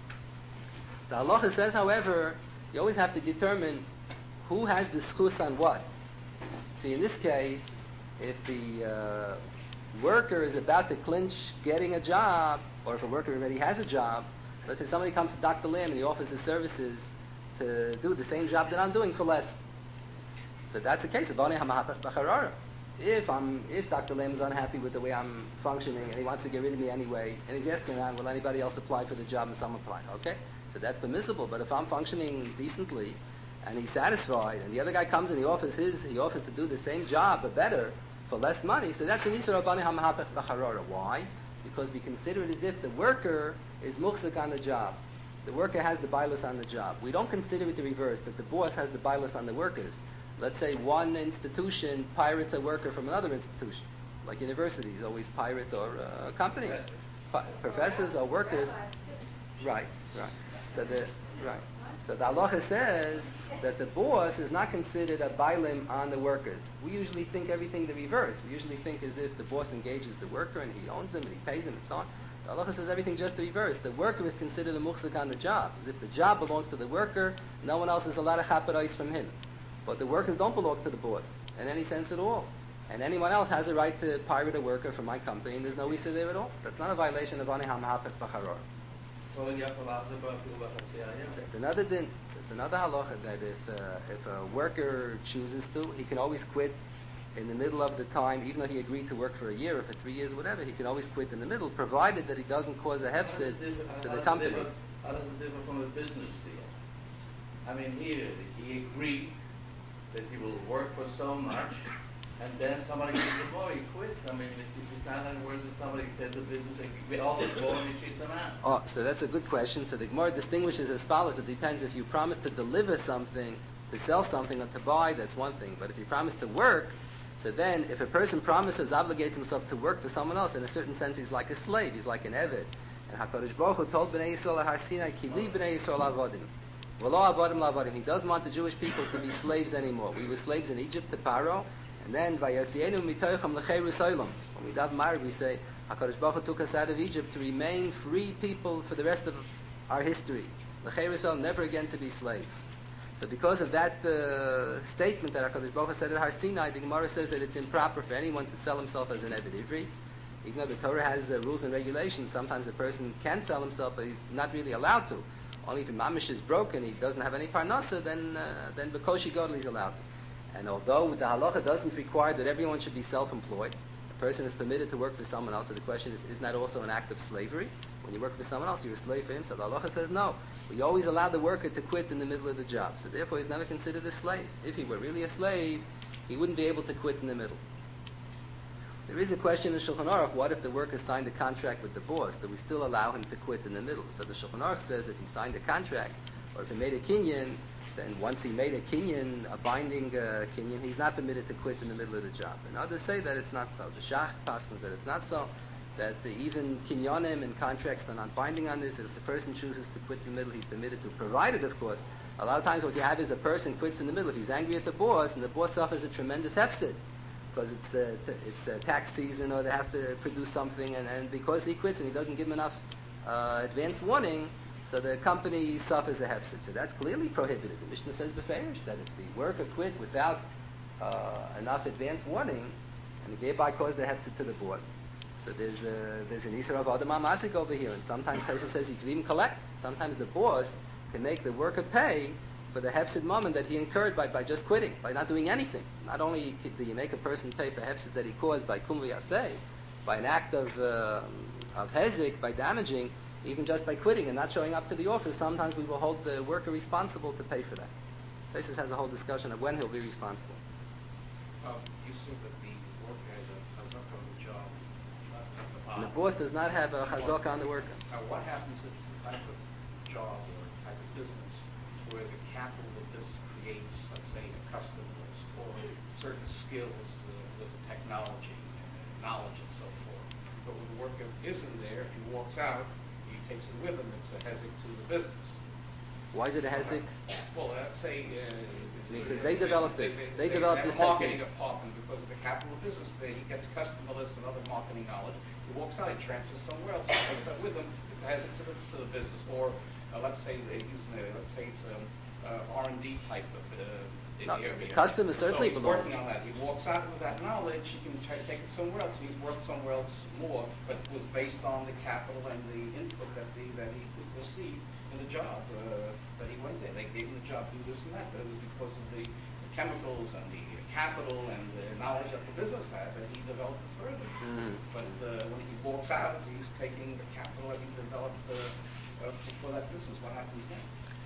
The halacha says, however, you always have to determine who has the schus on what. See, in this case, if the uh, worker is about to clinch getting a job, or if a worker already has a job, let's say somebody comes to Doctor Lim and he offers his services to do the same job that I'm doing for less. So that's the case of Ani Hamahapach Bacharara. If I'm, if Doctor Lim is unhappy with the way I'm functioning and he wants to get rid of me anyway, and he's asking around, will anybody else apply for the job, and some apply? Okay, so that's permissible. But if I'm functioning decently and he's satisfied, and the other guy comes and he offers his, he offers to do the same job but better for less money, so that's an Isra Bani Hamahapech Bacharara. Why? Because we consider it as if the worker is muchzik on the job. The worker has the bailus on the job. We don't consider it the reverse, that the boss has the bailus on the workers. Let's say one institution pirates a worker from another institution, like universities always pirate or uh, companies, P- professors or workers. Right, right. So the right. So the halacha says that the boss is not considered a bailim on the workers. We usually think everything the reverse. We usually think as if the boss engages the worker and he owns him and he pays him and so on. The halacha says everything just the reverse. The worker is considered a muchzik on the job. As if the job belongs to the worker, no one else is allowed to chaparais from him. But the workers don't belong to the boss in any sense at all. And anyone else has a right to pirate a worker from my company, and there's no issa there at all. That's not a violation of Ani Hamahapech Bacharor. It's another din. It's another halacha that if uh, if a worker chooses to, he can always quit in the middle of the time, even though he agreed to work for a year or for three years, whatever. He can always quit in the middle, provided that he doesn't cause a hefsid to the company. How does it differ from a business deal? I mean, here he agreed that he will work for so much, and then somebody gives him more, he quits. I mean, if you found any words that somebody said the business, and all the more, and he cheats them out. Oh, so that's a good question. So the Gemara distinguishes as follows. It depends if you promise to deliver something, to sell something, or to buy, that's one thing. But if you promise to work, so then if a person promises, obligates himself to work for someone else, in a certain sense he's like a slave, he's like an Eved. And HaKadosh Baruch Hu told Bnei Yisrael Har Sinai, Ki li Bnei Yisrael avodim. V'lo avodim la'avodim. He doesn't want the Jewish people to be slaves anymore. We were slaves in Egypt to Paro, and then Vayotzienu mitoichem l'cheiru soilom. When we daven Ma'ariv, we say, HaKadosh Baruch Hu took us out of Egypt to remain free people for the rest of our history. L'cheiru soilom, never again to be slaves. So because of that uh, statement that HaKadosh Baruch Hu said at Har Sinai, the Gemara says that it's improper for anyone to sell himself as an Eved Ivri. Even though the Torah has uh, rules and regulations, sometimes a person can sell himself, but he's not really allowed to. Only if mamish is broken, he doesn't have any parnasa, then uh, then Bekoshi Godel he's allowed to. And although the halacha doesn't require that everyone should be self-employed, a person is permitted to work for someone else. So the question is, isn't that also an act of slavery? When you work for someone else, you're a slave for him. So the halacha says no. We always allow the worker to quit in the middle of the job. So therefore he's never considered a slave. If he were really a slave, he wouldn't be able to quit in the middle. There is a question in Shulchan Aruch, what if the worker signed a contract with the boss? Do we still allow him to quit in the middle? So the Shulchan Aruch says if he signed a contract, or if he made a kinyan, then once he made a kinyan, a binding uh, kinyan, he's not permitted to quit in the middle of the job. And others say that it's not so. The Shach paskins that it's not so, that the, even kinyanim and contracts are not binding on this, that if the person chooses to quit in the middle, he's permitted to, provided, of course. A lot of times what you have is a person quits in the middle. If he's angry at the boss, and the boss suffers a tremendous hefsid, because it's a, it's a tax season or they have to produce something, and, and because he quits and he doesn't give him enough uh, advance warning, so the company suffers a hefsid. So that's clearly prohibited. The Mishnah says beferish that if the worker quit without uh, enough advance warning, and he thereby caused the hefsid to the boss, so there's a, there's an Isra of Adam HaMazik over here, and sometimes Pesach says he can even collect. Sometimes the boss can make the worker pay for the hefsid moment that he incurred by, by just quitting, by not doing anything. Not only do you make a person pay for hefsid that he caused by kum v'yaseh, by an act of uh, of hezik, by damaging, even just by quitting and not showing up to the office, sometimes we will hold the worker responsible to pay for that. Pesach has a whole discussion of when he'll be responsible. Uh, you said that the worker has a chazaka on the job. Uh, And the boss does not have a chazaka on the worker. Now, what happens if it's a type of job or a type of business where the capital of this creates, let's say, a customer list or certain skills uh, with technology, and knowledge, and so forth. But when the worker isn't there, he walks out, he takes it with him. It's a hezek to the business. Why is it a hezek? Well, let's say uh, Because they developed this. They They developed have this a marketing technique. department because of the capital of business. There, he gets customer lists and other marketing knowledge. He walks out, he transfers somewhere else. He takes that with him. It's a hezek to the to the business. Or uh, let's say they use, uh, let's say it's a uh, R and D type of uh, No, area. the customer certainly so he's belongs. working on that. He walks out with that knowledge. He can try to take it somewhere else. He's worth somewhere else more, but it was based on the capital and the input that the that he received in the job uh, that he went there. They gave him the job to do this and that. But it was because of the, the chemicals and the capital and the knowledge that the business had that he developed it further. Mhm. But uh, when he walks out, he's taking the capital that he developed uh, uh, for that business. What happens then?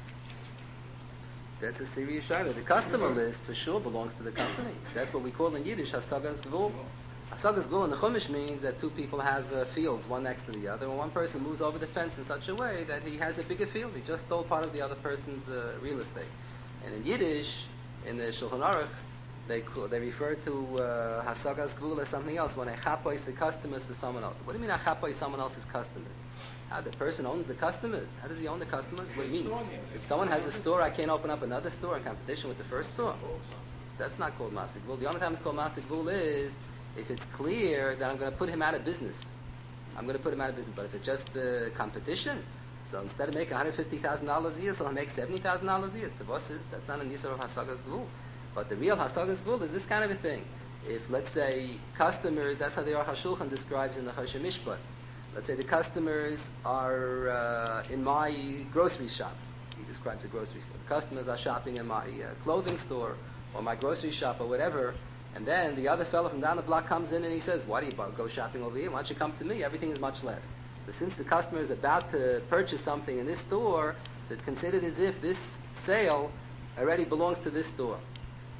That's a serious shadow. The customer list for sure belongs to the company. That's what we call in Yiddish hasagas gvul. Hasagas gvul in the Chumash means that two people have uh, fields, one next to the other, and one person moves over the fence in such a way that he has a bigger field. He just stole part of the other person's uh, real estate. And in Yiddish, in the Shulchan Aruch, they call, they refer to uh, hasagas gvul as something else. When a chapois the customers for someone else. What do you mean a chapois someone else's customers? How the person owns the customers? How does he own the customers? What do you mean? If someone has a store, I can't open up another store in competition with the first store. That's not called Masik Gvul. The only time it's called Masik Gvul is if it's clear that I'm going to put him out of business. I'm going to put him out of business. But if it's just uh, competition, so instead of making one hundred fifty thousand dollars a year, so I'll make seventy thousand dollars a year. The boss is, that's not an Yisrael of Hasagas Gvul. But the real Hasagas Gvul is this kind of a thing. If, let's say, customers, that's how the Aruch HaShulchan describes in the Choshen Mishpat. Let's say the customers are uh, in my grocery shop. He describes the grocery store. The customers are shopping in my uh, clothing store or my grocery shop or whatever. And then the other fellow from down the block comes in and he says, why do you go shopping over here? Why don't you come to me? Everything is much less. But since the customer is about to purchase something in this store, it's considered as if this sale already belongs to this store.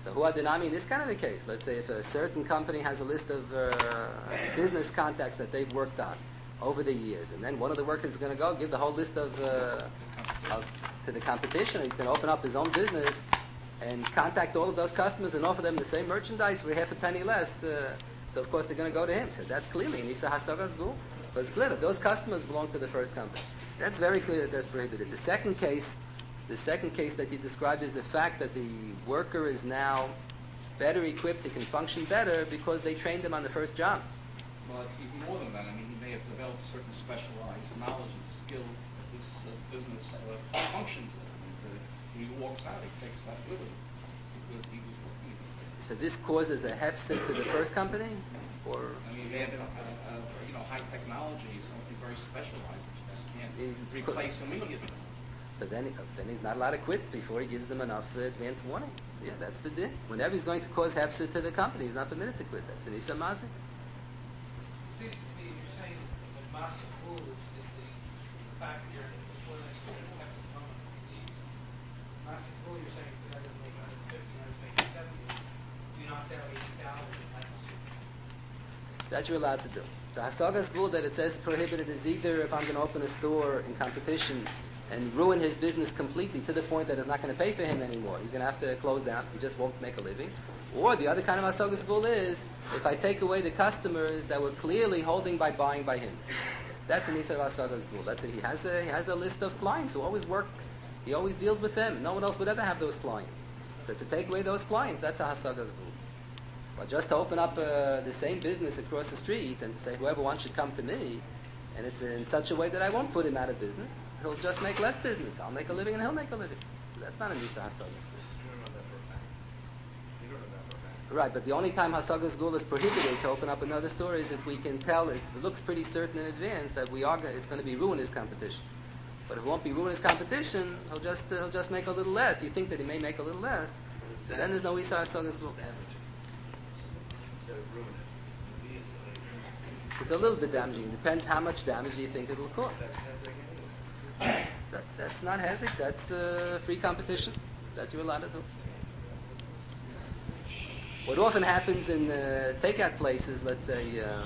So who are dinami in this kind of a case? Let's say if a certain company has a list of uh, business contacts that they've worked on over the years, and then one of the workers is going to go give the whole list of, uh, of to the competition. He's going to open up his own business and contact all of those customers and offer them the same merchandise for half a penny less. Uh, so of course they're going to go to him. So that's clearly Nisa Hasagas Gul. But it's clear that those customers belong to the first company. That's very clear that that's prohibited. The second case, the second case that you described is the fact that the worker is now better equipped, he can function better because they trained him on the first job. Well, even more than that, I mean, he may have developed certain specialized knowledge and skill that this uh, business uh, functions in. And, uh, when he walks out, he takes that with him because he was working in this area. So this causes a hefset to the first company? Or I mean, they have, uh, uh, you know, high technology, something very specialized that you just can't Is- replace immediately. So then, he, then he's not allowed to quit before he gives them enough uh, advance warning. Yeah, that's the din. Whenever he's going to cause hefset to the company, he's not permitted to quit. That's an Issa Mazik. Seems to me you're saying that Masa Gul is the factor before that you can accept the common disease. Masa Gul, you're saying if you're going to make one hundred fifty, one hundred seventy, you knock out eighty thousand, like That you're allowed to do. The Hasagas Gul that it says prohibited is either if I'm going to open a store in competition and ruin his business completely to the point that it's not going to pay for him anymore. He's going to have to close down. He just won't make a living. Or the other kind of Hasagas Gul is if I take away the customers that were clearly holding by buying by him. That's an Isar Hasagas Gul. That's it. He has a he has a list of clients who always work. He always deals with them. No one else would ever have those clients. So to take away those clients, that's a Hasagas Gul. But just to open up uh, the same business across the street and say whoever wants should come to me, and it's in such a way that I won't put him out of business. He'll just make less business. I'll make a living and he'll make a living. So that's not a Nisa Hasagas Gul. Right, but the only time Hasagas Gul is prohibited to open up another store is if we can tell, it looks pretty certain in advance that we are go- it's going to be ruinous competition. But if it won't be ruinous competition, he'll just uh, he'll just make a little less. You think that he may make a little less, so then there's no Isa Hasagas Gul. It's a little bit damaging. Depends how much damage you think it'll cause. That, that's not hezek. That's uh, free competition that you're allowed to do. What often happens in uh, takeout places, let's say, um,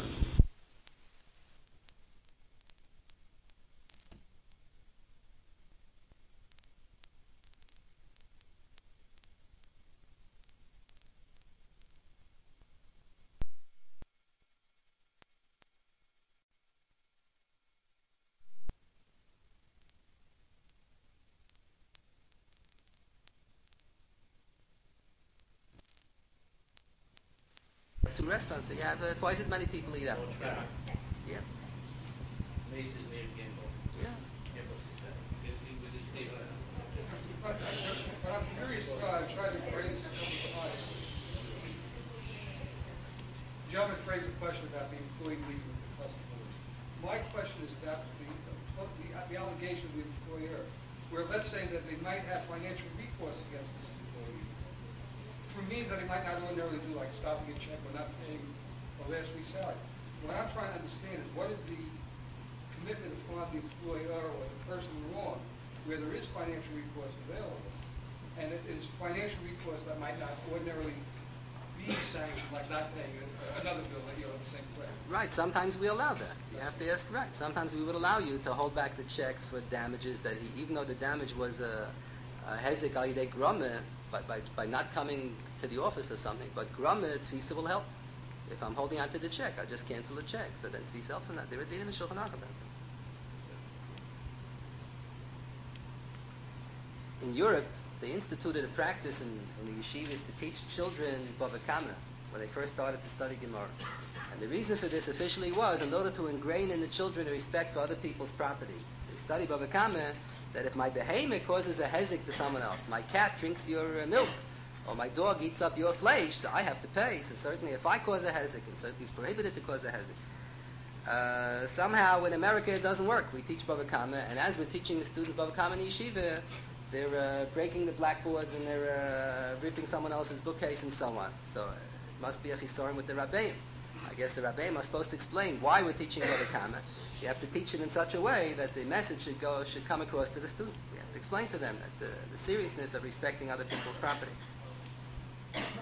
two restaurants, so you have uh, twice as many people eat out. Yeah. Yeah. Yeah. But, but I'm curious, uh, I tried to phrase this a couple of times. The gentleman phrased the question about the employee leaving with the customers. My question is that the, the, the allegation of the employer, where let's say that they might have financial recourse against this employee, for means that he might not ordinarily do, like stopping a check or not paying the last week's salary. What I'm trying to understand is what is the commitment upon the employer or the person wrong where there is financial recourse available, and it is financial recourse that might not ordinarily be sanctioned, like not paying a, another bill that you owe the same way. Right, sometimes we allow that. You have to ask, right, sometimes we would allow you to hold back the check for damages that he, even though the damage was a, a hezek al yidei grama, by, by, by not coming to the office or something, but grama, tvisa will help. If I'm holding on to the check, I just cancel the check, so then tvisa helps in that. There are dinim in Shulchan Aruch about that. In Europe, they instituted a practice in, in the yeshivas to teach children Bava Kama when they first started to study Gemara. And the reason for this officially was in order to ingrain in the children a respect for other people's property. They study Bava Kama that if my behemoth causes a hezek to someone else, my cat drinks your uh, milk, or my dog eats up your flesh, so I have to pay. So certainly if I cause a hezek, and certainly it's prohibited to cause a hezek. Uh, somehow in America it doesn't work. We teach Bava Kama, and as we're teaching the students Bava Kama in the yeshiva, they're uh, breaking the blackboards and they're uh, ripping someone else's bookcase and so on. So it must be a chisaron with the rabbeim. I guess the rabbeim are supposed to explain why we're teaching Bava Kama. You have to teach it in such a way that the message should go should come across to the students. We have to explain to them that the, the seriousness of respecting other people's property.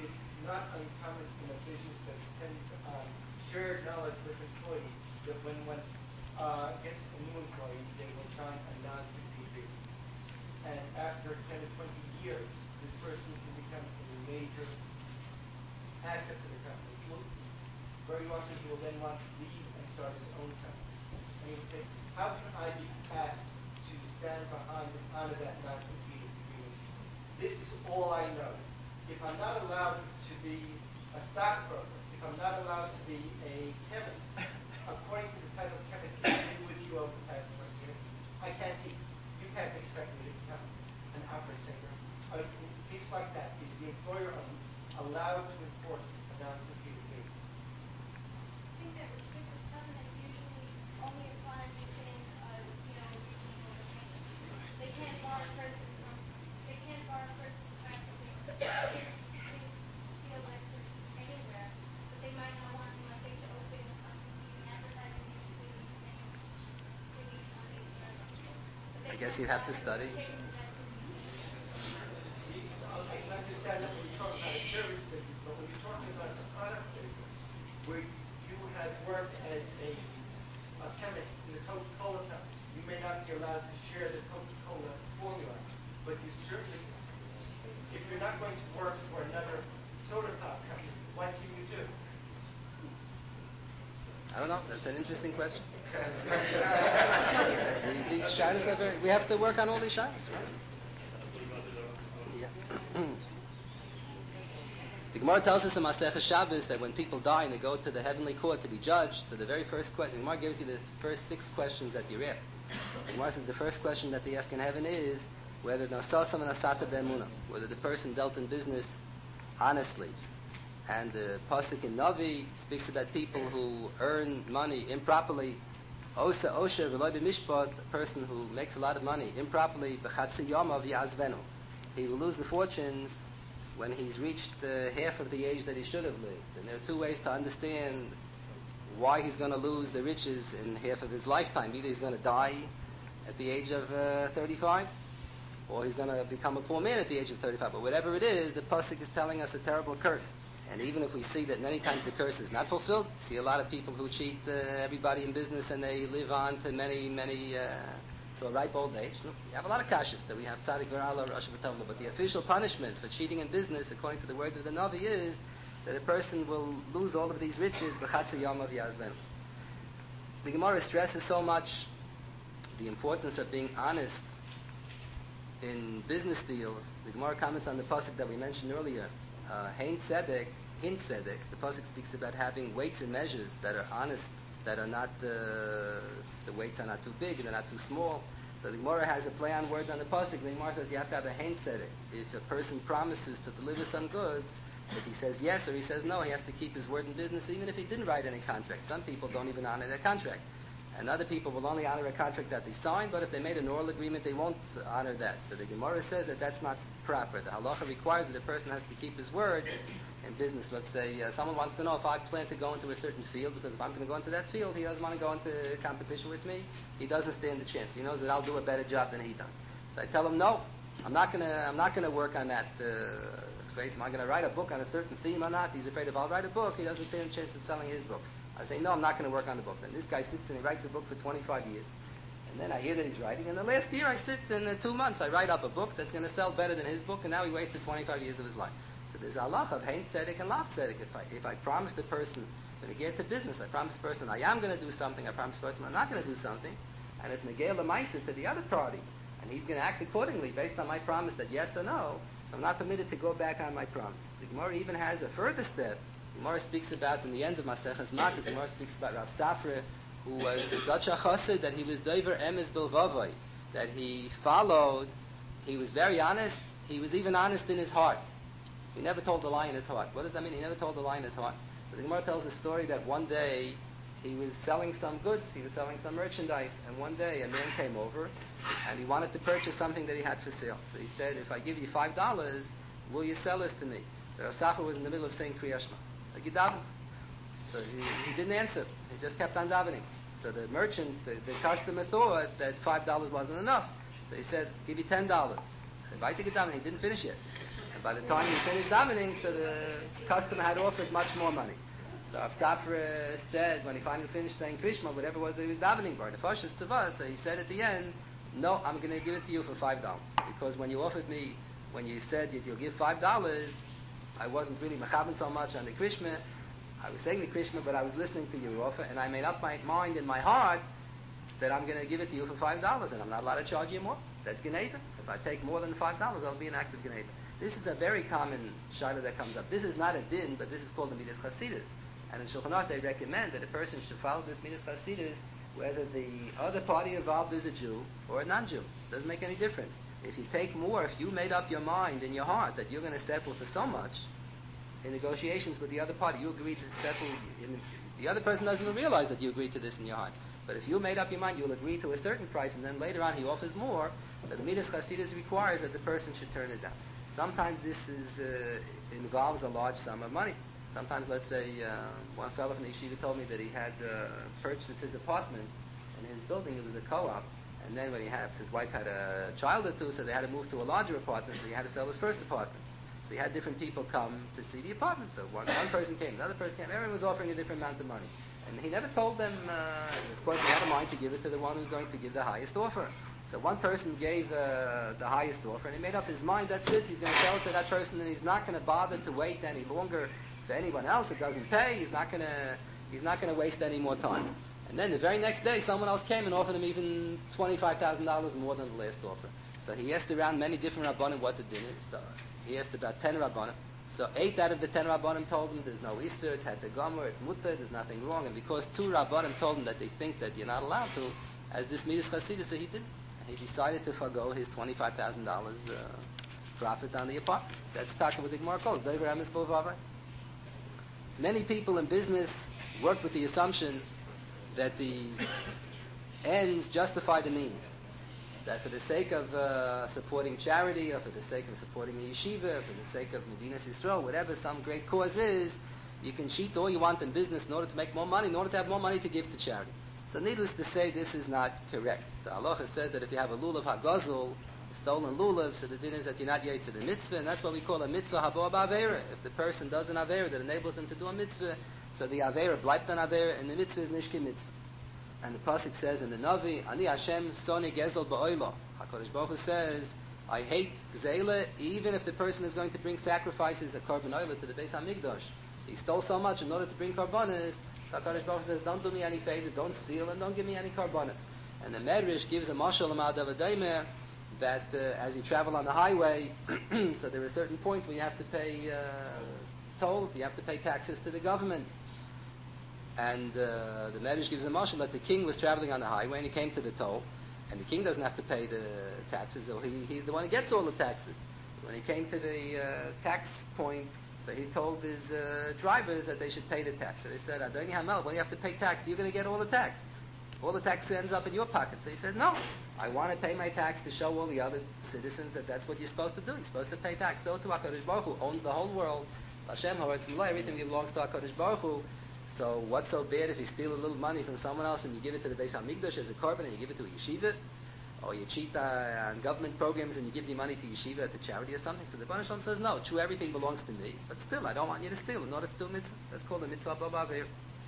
it's not uncommon in a business that depends on shared knowledge with employees that when one uh, gets a new employee, they will sign a non-compete agreement. And after ten to twenty years, this person can become a major asset to the company. He will, very often he will then want to leave and start his own company. And he will say, how can I be asked to stand behind and honor that non-compete agreement? This is all I know. If I'm not allowed to be a stockbroker, if I'm not allowed to be a chemist, according to the type of chemist I've been with you over the past twenty years, I can't eat. You can't expect me to become an opera singer. Uh, in a case like that, is the employer allowed to enforce a non-compete agreement? I think that restrictive covenant usually only applies within, uh, you know, reasonable limitations. They can't bar a person from, they can't bar a person from practicing his, his field of expertise anywhere, but they might not want him, let's say, to open a company, advertising agency, and singing on the I guess you'd have to study. I can understand that when you're talking about a service business, but when you're talking about a product business, where you have worked as a, a chemist in the Coca-Cola company, you may not be allowed to share the Coca-Cola formula, but you certainly, if you're not going to work for another soda pop company, what can you do? I don't know. That's an interesting question. we, these shadows are very, we have to work on all these shadows, right? Yeah. The Gemara tells us in Masechah Shabbos that when people die and they go to the heavenly court to be judged, so the very first question, the Gemara gives you the first six questions that you ask. The Gemara says the first question that they ask in heaven is whether nasasam and asata be'emunah, whether the person dealt in business honestly. And the pasuk in Navi speaks about people who earn money improperly. Osa osher v'loy b'mishpat, a person who makes a lot of money improperly, b'chatzi yamav ya'azvenu. He will lose the fortunes when he's reached the half of the age that he should have lived. And there are two ways to understand why he's going to lose the riches in half of his lifetime. Either he's going to die at the age of uh, thirty-five, or he's going to become a poor man at the age of thirty-five. But whatever it is, the pasuk is telling us a terrible curse. And even if we see that many times the curse is not fulfilled, see a lot of people who cheat uh, everybody in business and they live on to many, many, uh, to a ripe old age. Look, we have a lot of kashas that we have tzaddik v'ra'ala, rasha v'tavla. But the official punishment for cheating in business, according to the words of the Navi, is that a person will lose all of these riches, b'chatzi yamav ya'azvenu. The Gemara stresses so much the importance of being honest in business deals. The Gemara comments on the pasuk that we mentioned earlier. Hein tzedek, hin tzedek. The pasuk speaks about having weights and measures that are honest, that are not uh, the weights are not too big and they're not too small. So the Gemara has a play on words on the pasuk. The Gemara says you have to have a hein tzedek. If a person promises to deliver some goods, if he says yes or he says no, he has to keep his word in business, even if he didn't write any contract. Some people don't even honor their contract. And other people will only honor a contract that they signed, but if they made an oral agreement, they won't honor that. So the Gemara says that that's not proper. The halacha requires that a person has to keep his word in business. Let's say uh, someone wants to know if I plan to go into a certain field, because if I'm going to go into that field, he doesn't want to go into competition with me. He doesn't stand a chance. He knows that I'll do a better job than he does. So I tell him, no, I'm not going to I'm not going to work on that uh, phase. Am I going to write a book on a certain theme or not? He's afraid if I'll write a book, he doesn't stand a chance of selling his book. I say, no, I'm not going to work on the book. Then this guy sits and he writes a book for twenty-five years. And then I hear that he's writing. And the last year I sit, in uh, two months, I write up a book that's going to sell better than his book, and now he wasted twenty-five years of his life. So there's a halacha of hein tzedek and lav tzedek. If I, if I promise the person, when I get to business, I promise the person I am going to do something, I promise the person I'm not going to do something, and it's negei l'maisa to the other party, and he's going to act accordingly based on my promise that yes or no, so I'm not permitted to go back on my promise. The Gemara even has a further step. The Gemara speaks about, in the end of Maseches Makkos, the Gemara speaks about Rav Safra, who was such a chassid that he was dover emes bilvavai, that he followed, he was very honest, he was even honest in his heart. He never told a lie in his heart. What does that mean? He never told a lie in his heart. So the Gemara tells a story that one day he was selling some goods, he was selling some merchandise, and one day a man came over and he wanted to purchase something that he had for sale. So he said, if I give you five dollars, will you sell this to me? So Rav Safra was in the middle of saying Kriya Shema. Like he davened. So he, he didn't answer. He just kept on davening. So the merchant, the, the customer thought that five dollars wasn't enough. So he said, give you ten dollars. He didn't finish yet. And by the time he finished davening, so the customer had offered much more money. So Rav Safra said, when he finally finished saying Krishma, whatever it was that he was davening for, the Fashas Tava, so he said at the end, no, I'm going to give it to you for five dollars. Because when you offered me, when you said that you'll give five dollars, I wasn't really mechaben so much on the Krishma. I was saying the Krishma, but I was listening to your offer, and I made up my mind in my heart that I'm going to give it to you for five dollars, and I'm not allowed to charge you more. That's Geneva. If I take more than five dollars, I'll be an act of Geneva. This is a very common shayla that comes up. This is not a din, but this is called the Midas Chasidus. And in Shulchan Aruch, they recommend that a person should follow this Midas Chasidus whether the other party involved is a Jew or a non-Jew. Doesn't make any difference. If you take more, if you made up your mind in your heart that you're going to settle for so much in negotiations with the other party, you agreed to settle, in, the other person doesn't even realize that you agreed to this in your heart. But if you made up your mind, you'll agree to a certain price, and then later on he offers more, so the Midas Chasidus requires that the person should turn it down. Sometimes this is, uh, involves a large sum of money. Sometimes, let's say, uh, one fellow from the yeshiva told me that he had uh, purchased his apartment in his building. It was a co-op. And then when he had, his wife had a child or two, so they had to move to a larger apartment, so he had to sell his first apartment. So he had different people come to see the apartment. So one, one person came, the other person came. Everyone was offering a different amount of money. And he never told them, uh, of course, he had a mind to give it to the one who's going to give the highest offer. So one person gave uh, the highest offer, and he made up his mind, that's it, he's going to sell it to that person, and he's not going to bother to wait any longer for anyone else that doesn't pay. He's not going to he's not going to waste any more time. And then the very next day, someone else came and offered him even twenty-five thousand dollars more than the last offer. So he asked around many different rabbanim what the din is. So he asked about ten rabbanim. So eight out of the ten rabbanim told him there's no Isser, it's had the gomer, it's mutter, there's nothing wrong. And because two rabbanim told him that they think that you're not allowed to, as this Midas Chasidus, so he did. He decided to forgo his twenty-five thousand dollars uh, profit on the apartment. That's talking with the Gemara calls. Many people in business work with the assumption that the ends justify the means. That for the sake of uh, supporting charity, or for the sake of supporting the yeshiva, or for the sake of Medinas Yisrael, whatever some great cause is, you can cheat all you want in business in order to make more money, in order to have more money to give to charity. So needless to say, this is not correct. The halacha says that if you have a lulav hagazul, a stolen lulav, so the din is that you're not yetzer the mitzvah, and that's what we call a mitzvah habo b'avera. If the person does an avera that enables him to do a mitzvah, so the avera bleibt an avera, and the mitzvah is nishki mitzvah. And the pasuk says in the Navi, Ani Hashem soni gezel ba'oila. HaKadosh Baruch Hu says, I hate gzela, even if the person is going to bring sacrifices, a korban oila, to the Beis HaMikdash. He stole so much in order to bring korbanos. So HaKadosh Baruch Hu says, don't do me any favors, don't steal, and don't give me any korbanos. And the Medrash gives a mashal amad of a daimeh that uh, as you travel on the highway, so there are certain points where you have to pay uh, tolls, you have to pay taxes to the government. And uh, the Medrash gives a mashal that the king was traveling on the highway and he came to the toll, and the king doesn't have to pay the taxes, so he, he's the one who gets all the taxes. So when he came to the uh, tax point, so he told his uh, drivers that they should pay the tax. So they said, Adoni Hamel, when you have to pay tax, you're going to get all the tax. All the tax ends up in your pocket. So he said, no, I want to pay my tax to show all the other citizens that that's what you're supposed to do. You're supposed to pay tax. So to HaKadosh Baruch Hu owns the whole world. Hashem, everything belongs to HaKadosh Baruch Hu. So what's so bad if you steal a little money from someone else and you give it to the Beis HaMikdash as a korban and you give it to a yeshiva? Or you cheat uh, on government programs and you give the money to yeshiva at the charity or something? So the Baruch Shalom says, no, true, everything belongs to me. But still, I don't want you to steal in order to do mitzvahs. That's called the mitzvah b'avir.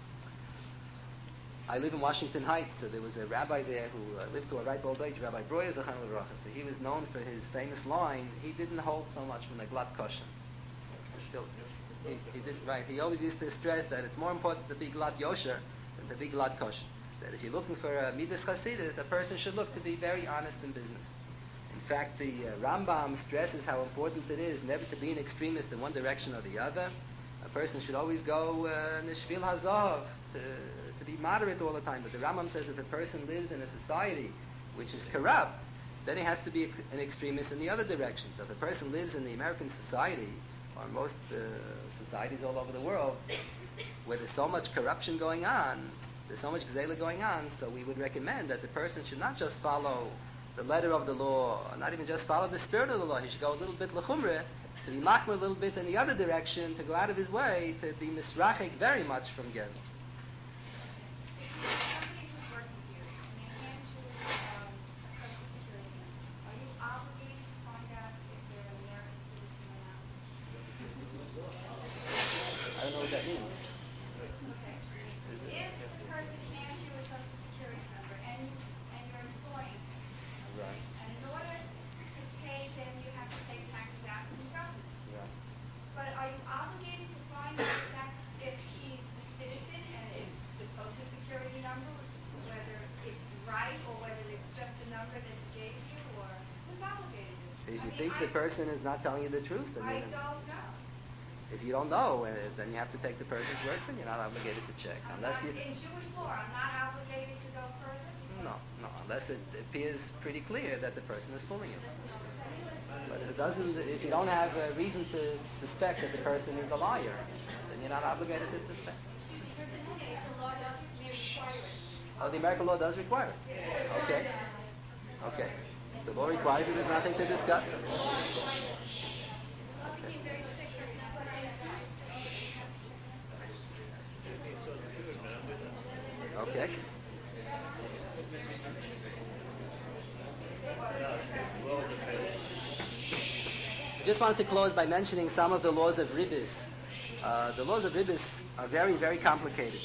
I live in Washington Heights, so there was a rabbi there who uh, lived to a ripe old age, Rabbi Breuer Zechan L'Bracha. So he was known for his famous line, he didn't hold so much from the glut kosher. Still, he, he didn't, right, he always used to stress that it's more important to be glut yosher than to be glut kosher. That if you're looking for a midas chasidus, a person should look to be very honest in business. In fact, the uh, Rambam stresses how important it is never to be an extremist in one direction or the other. A person should always go nishvil uh, hazav, to to be moderate all the time. But the Rambam says if a person lives in a society which is corrupt, then he has to be an extremist in the other direction. So if a person lives in the American society, or most uh, societies all over the world, where there's so much corruption going on, there's so much gzela going on, so we would recommend that the person should not just follow the letter of the law, or not even just follow the spirit of the law. He should go a little bit lechumre, to be makmer a little bit in the other direction, to go out of his way, to be misrachik very much from gezel. Somebody who's working here, and they hand you um, a social security, are you obligated to find out if they're American citizen or not? If you think the person is not telling you the truth, then I you don't know. if you don't know, uh, then you have to take the person's word for it. You're not obligated to check. I'm Unless not, you... in Jewish law, I'm not obligated to go further. No, no, unless it appears pretty clear that the person is fooling you. But if it doesn't, if you don't have a reason to suspect that the person is a liar, then you're not obligated to suspect. For this case, the law doesn't require it. Oh, the American law does require it. Okay. Okay. If the law requires it, there's nothing to discuss. Okay. I just wanted to close by mentioning some of the laws of ribis. Uh, the laws of ribis are very, very complicated.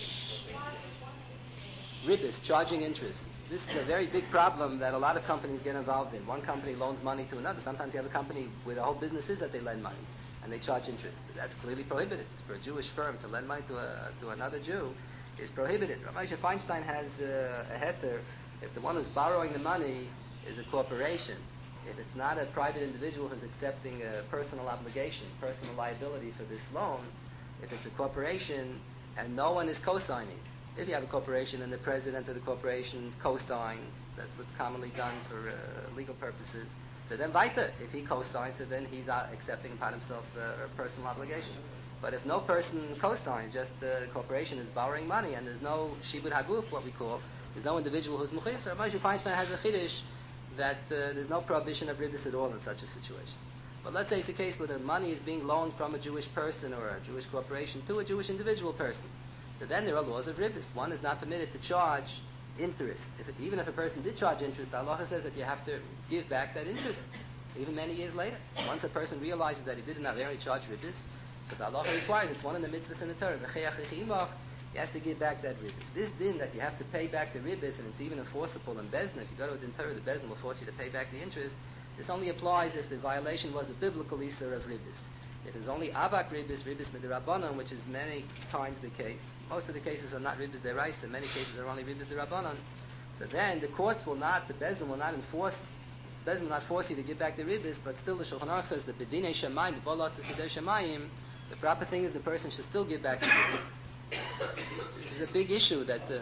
Ribis, charging interest. This is a very big problem that a lot of companies get involved in. One company loans money to another. Sometimes you have a company where the whole business is that they lend money, and they charge interest. That's clearly prohibited. For a Jewish firm to lend money to, a, to another Jew is prohibited. Rav Moshe Feinstein has uh, a heter. If the one who's borrowing the money is a corporation, if it's not a private individual who's accepting a personal obligation, personal liability for this loan, if it's a corporation and no one is co-signing, if you have a corporation and the president of the corporation co-signs, that's what's commonly done for uh, legal purposes, so then weiter, if he co-signs it, then he's uh, accepting upon himself uh, a personal obligation. But if no person co-signs, just the corporation is borrowing money and there's no shibud haguf, what we call, there's no individual who's mechuyev, so Rav Moshe Feinstein has a chiddush that uh, there's no prohibition of ribis at all in such a situation. But let's say it's the case where the money is being loaned from a Jewish person or a Jewish corporation to a Jewish individual person. So then there are laws of ribis. One is not permitted to charge interest. If it, even if a person did charge interest, Allah says that you have to give back that interest, even many years later. Once a person realizes that he didn't have any charge ribis, so the Allah requires, it's one of the mitzvahs in the Torah, he has to give back that ribis. This din that you have to pay back the ribis, and it's even enforceable in Bezdin, if you go to a din Torah, the Bezdin will force you to pay back the interest. This only applies if the violation was a biblical isur of ribis. It is only avak ribis, ribis midrabanan, which is many times the case. Most of the cases are not ribis deraisa. In many cases are only ribis derabanan. So then the courts will not, the Bezdin will not enforce, Bezdin will not force you to give back the ribis, but still the Shulchan Aruch says the bedinei shamayim, the bolat tzedei shamayim, the proper thing is the person should still give back the ribis. This is a big issue that uh,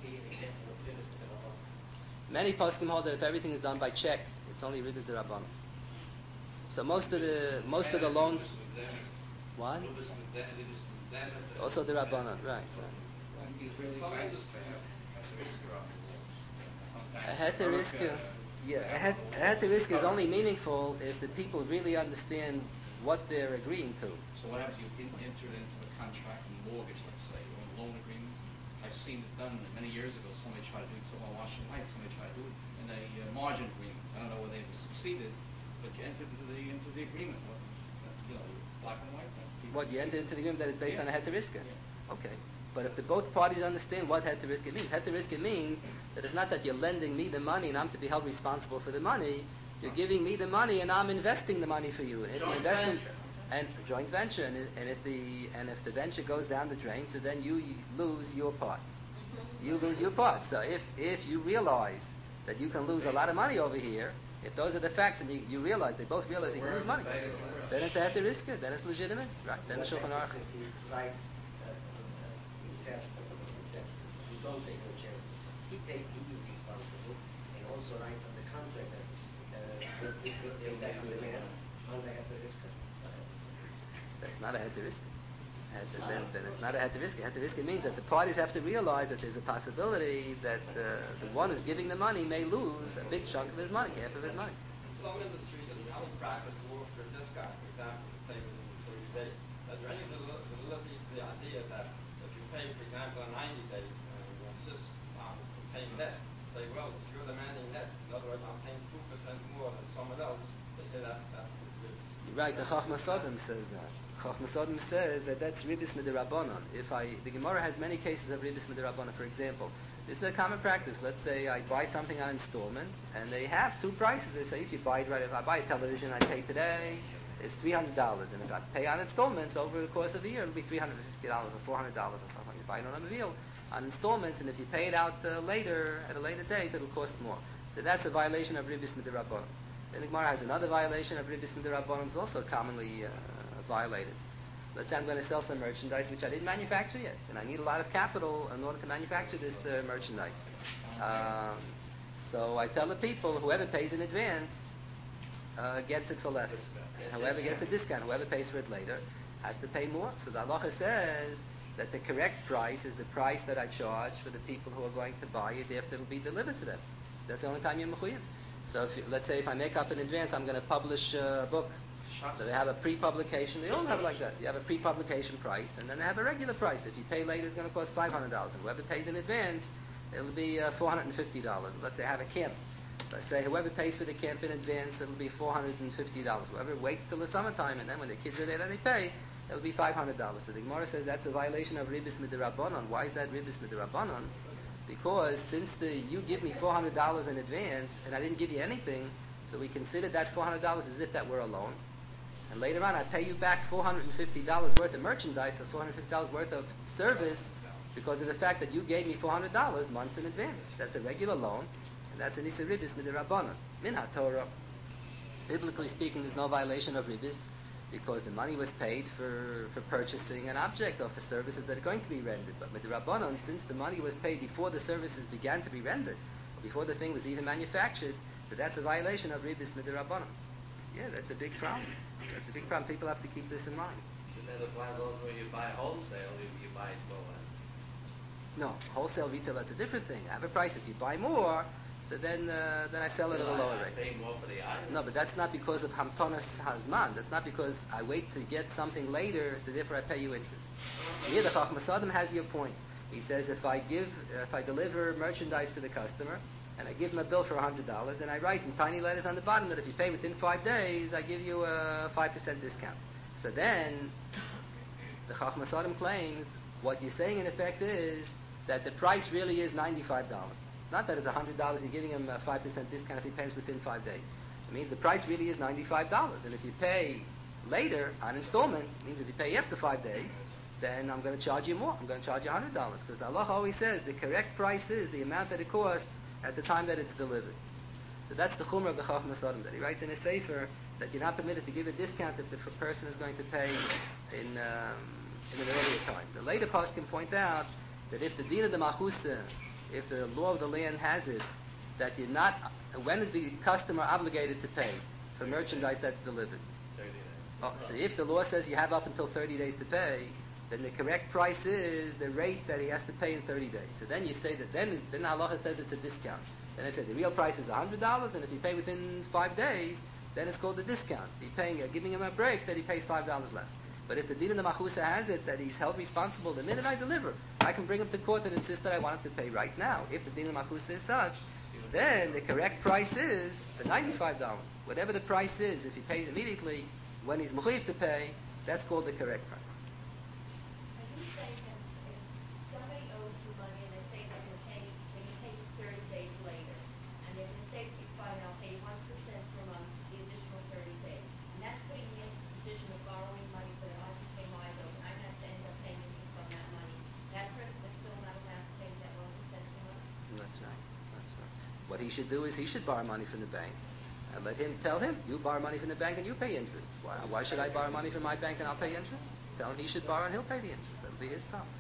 many poskim hold that if everything is done by check, it's only ribis derabanan. So most of the most of the loans, what? Also the rabbanon, right? right. A heter risk, yeah, a het- a heter risk is only meaningful if the people really understand what they're agreeing to. So what happens if you enter into a contract and mortgage, let's say, or a loan agreement? I've seen it done many years ago. Somebody tried to do it on Washington Heights. Somebody tried to do it in a uh, margin agreement. I don't know whether they succeeded, but you entered into the into the agreement. What, you know, black and white. What, you enter into the agreement that it's based yeah. on a heter riska? Yeah. Okay. But if the both parties understand what heter riska means, heter riska means that it's not that you're lending me the money and I'm to be held responsible for the money. You're giving me the money and I'm investing the money for you. And if the investment and joint venture, and, and if the and if the venture goes down the drain, so then you, you lose your part. You lose your part. So if if you realize that you can lose a lot of money over here, if those are the facts, and you, you realize they both realize you can lose money, then it's a heter riska, then it's legitimate, right? Then the Shulchan Aruch. Right, he says that you don't take no chance. He take he is responsible, and also writes on the contract that uh, they take back the man on the heter riska. That's not a heter riska. Then, then it's not a heter riska. Heter riska means that the parties have to realize that there's a possibility that uh, the one who's giving the money may lose a big chunk of his money, half of his money. Some industries that only practice law for this guy, for example, the payment in thirty days. Is there any validity to the idea that if you pay, for example, in ninety days, and you insist on paying net, say, well, if you're demanding net, in other words, I'm paying two percent more than someone else, they say that that's good. Right, the Chachma Sodom says that. Chachma Sodom says that that's ribis midirabanan. If I, the Gemara has many cases of ribis midirabanan. For example, this is a common practice. Let's say I buy something on installments, and they have two prices. They say if you buy it right, if I buy a television, I pay today, it's three hundred dollars, and if I pay on installments over the course of a year, it'll be three hundred fifty dollars or four hundred dollars or something. You buy it on a deal on installments, and if you pay it out uh, later at a later date, it'll cost more. So that's a violation of ribis midirabanan. Then the Gemara has another violation of Ribis Midrabanan is also commonly uh, violated. Let's say I'm going to sell some merchandise which I didn't manufacture yet, and I need a lot of capital in order to manufacture this uh, merchandise. Um, so I tell the people, whoever pays in advance uh, gets it for less. And whoever gets a discount, whoever pays for it later, has to pay more. So the halacha says that the correct price is the price that I charge for the people who are going to buy it after it'll be delivered to them. That's the only time you're mechuyev. So if you, let's say if I make up in advance, I'm going to publish a book. So they have a pre-publication. They all have it like that. You have a pre-publication price, and then they have a regular price. If you pay later, it's going to cost five hundred dollars. And whoever pays in advance, it'll be uh, four hundred fifty dollars. Let's say I have a camp. So I say whoever pays for the camp in advance, it'll be four hundred fifty dollars. Whoever waits till the summertime, and then when the kids are there, then they pay, it'll be five hundred dollars. So the Gemara says that's a violation of Ribis Midrabanan. Why is that Ribis Midrabanan? Because since the, you give me four hundred dollars in advance, and I didn't give you anything, so we consider that four hundred dollars as if that were a loan. And later on, I pay you back four hundred fifty dollars worth of merchandise or four hundred fifty dollars worth of service because of the fact that you gave me four hundred dollars months in advance. That's a regular loan, and that's an Issa Ribis Midrabanan. Min HaTorah, biblically speaking, there's no violation of Ribis because the money was paid for, for purchasing an object or for services that are going to be rendered. But Midrabanan, since the money was paid before the services began to be rendered, or before the thing was even manufactured, so that's a violation of Ribis Midrabanan. Yeah, that's a big problem. That's a big problem. People have to keep this in mind. So that applies also when you buy wholesale, if you buy it for less. No, wholesale retail, that's a different thing. I have a price. If you buy more, so then uh, then I sell it at a lower I rate. pay more for the item. No, but that's not because of Hamtonas Hazman. That's not because I wait to get something later, so therefore I pay you interest. So here the Chachmas Adam has your point. He says if I give, if I deliver merchandise to the customer, and I give him a bill for one hundred dollars, and I write in tiny letters on the bottom that if you pay within five days, I give you a five percent discount. So then, the Chachmas Adam claims, what you're saying in effect is that the price really is ninety-five dollars. Not that it's one hundred dollars, you're giving him a five percent discount if he pays within five days. It means the price really is ninety-five dollars. And if you pay later on installment, it means if you pay after five days, then I'm going to charge you more. I'm going to charge you one hundred dollars. Because Allah always says the correct price is the amount that it costs at the time that it's delivered. So that's the chumrah of the Chachmas Adam, that he writes in his sefer that you're not permitted to give a discount if the f- person is going to pay in um, in an earlier time. The later poskim point out that if the din of the machusa, if the law of the land has it, that you're not, when is the customer obligated to pay for merchandise that's delivered? thirty days. Oh, so if the law says you have up until thirty days to pay, then the correct price is the rate that he has to pay in thirty days. So then you say that, then, then halacha says it's a discount. Then I say the real price is one hundred dollars, and if you pay within five days, then it's called a discount. You're paying, uh, giving him a break that he pays five dollars less. But if the din of the machusa has it that he's held responsible the minute I deliver, I can bring him to court and insist that I want him to pay right now. If the din of the machusa is such, then the correct price is the ninety-five dollars. Whatever the price is, if he pays immediately, when he's mechuyev to pay, that's called the correct price. Are you saying that if somebody owes you money and they say they're going to pay, they can pay you thirty days later, and they're going to say, fine, I'll pay one percent per month, the additional thirty days, and that's putting me in the position of borrowing money for them, I have to pay my bills, and I have to end up paying interest on that money. That person is still not allowed to pay that one percent per month? That's right. That's right. What he should do is he should borrow money from the bank, and let him tell him, you borrow money from the bank and you pay interest. Why, why should I borrow money from my bank and I'll pay interest? Tell him he should borrow and he'll pay the interest. That'll be his problem.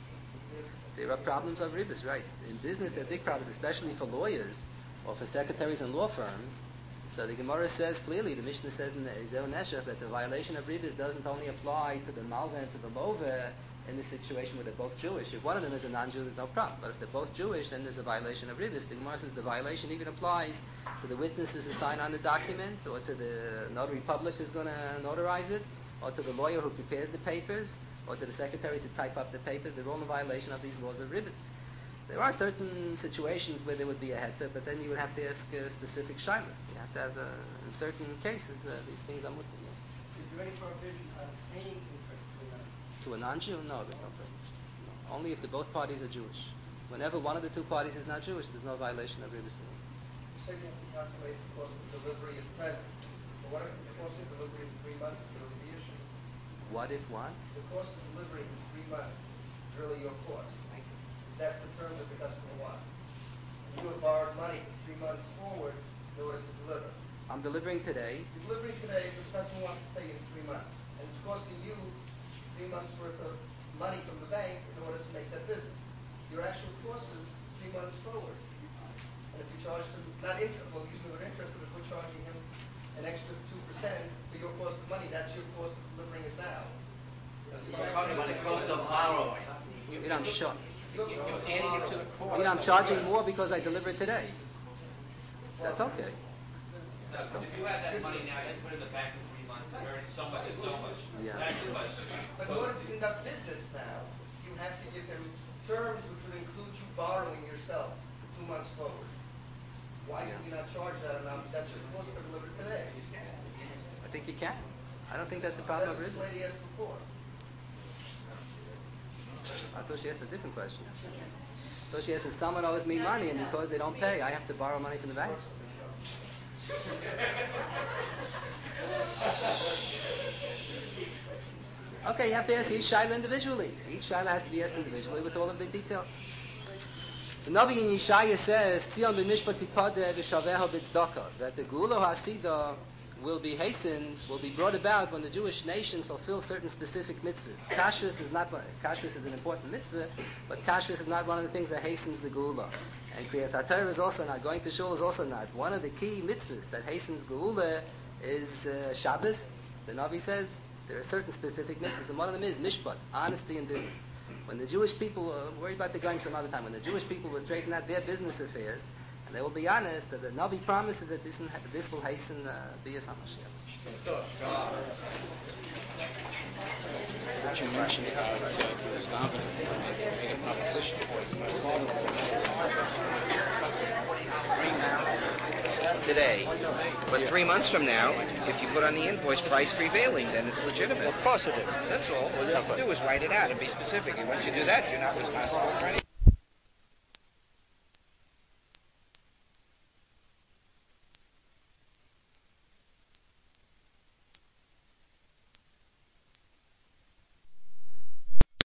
There are problems of ribas, right? In business, there are big problems, especially for lawyers or for secretaries and law firms. So the Gemara says clearly, the Mishnah says in the Ezel Neshech that the violation of ribas doesn't only apply to the malva and to the lova in the situation where they're both Jewish. If one of them is a non-Jew, there's no problem. But if they're both Jewish, then there's a violation of ribas. The Gemara says the violation even applies to the witnesses who sign on the document, or to the notary public who's going to notarize it, or to the lawyer who prepares the papers, or to the secretaries who type up the papers. They're all in violation of these laws of ribas. There are certain situations where there would be a heta, but then you would have to ask uh, specific shilas. You have to have, uh, in certain cases, uh, these things are mutter. Is there any prohibition on paying interest to them? To a non-Jew? No, there's no prohibition. No. Only if the both parties are Jewish. Whenever one of the two parties is not Jewish, there's no violation of ribas. You said you have to calculate the cost of delivery of presents. But what if the cost of delivery is three months? Is really the issue? What if what? The cost of delivery in three months is really your cost. That's the term that the customer wants. And you have borrowed money for three months forward in order to deliver. I'm delivering today. You're delivering today, this person wants to pay you in three months. And it's costing you three months worth of money from the bank in order to make that business. Your actual cost is three months forward. And if you charge them, not interest, well, using their interest, but if we're charging him an extra two percent for your cost of money, that's your cost of delivering it now. You're talking about the cost of borrowing. You know, I'm sure. You're you're adding it to the cost. You know, I'm charging more because I deliver it today. That's okay. That's If okay. you had that money now, you put it in the bank in three months, and earn so much is so much. Yeah. That's the question. But in order to conduct business now, you have to give him terms which would include you borrowing yourself for two months forward. Why can you not charge that amount? That's your cost to deliver today. I think you can. I don't think that's a problem of That's what business. this lady asked before. I thought she asked a different question. I thought she asked if someone owes me money and because they don't pay, I have to borrow money from the bank. Okay, you have to ask each shaila individually. Each shaila has to be asked individually with all of the details. The Navi in Yeshaya says, "Tzion b'mishpat tipadeh v'shaveho b'tzedakah," that the Geula Hasidah will be hastened, will be brought about when the Jewish nation fulfills certain specific mitzvahs. Kashrus is not kashrus is an important mitzvah, but kashrus is not one of the things that hastens the Geula. And Kriyas HaTorah is also not. Going to shul is also not. One of the key mitzvahs that hastens Geula is uh, Shabbos. The Navi says there are certain specific mitzvahs, and one of them is mishpat, honesty in business. When the Jewish people, uh, worry about the going some other time, when the Jewish people will straighten out their business affairs, and they will be honest, so the Navi promises that this, this will hasten uh, B'yas HaMashiach. What you mentioned about uh, this novel, made a proposition. Today. But three months from now, if you put on the invoice price prevailing, then it's legitimate. Of course it is. That's all. All you have to do is write it out and be specific. And once you do that, you're not responsible for anything.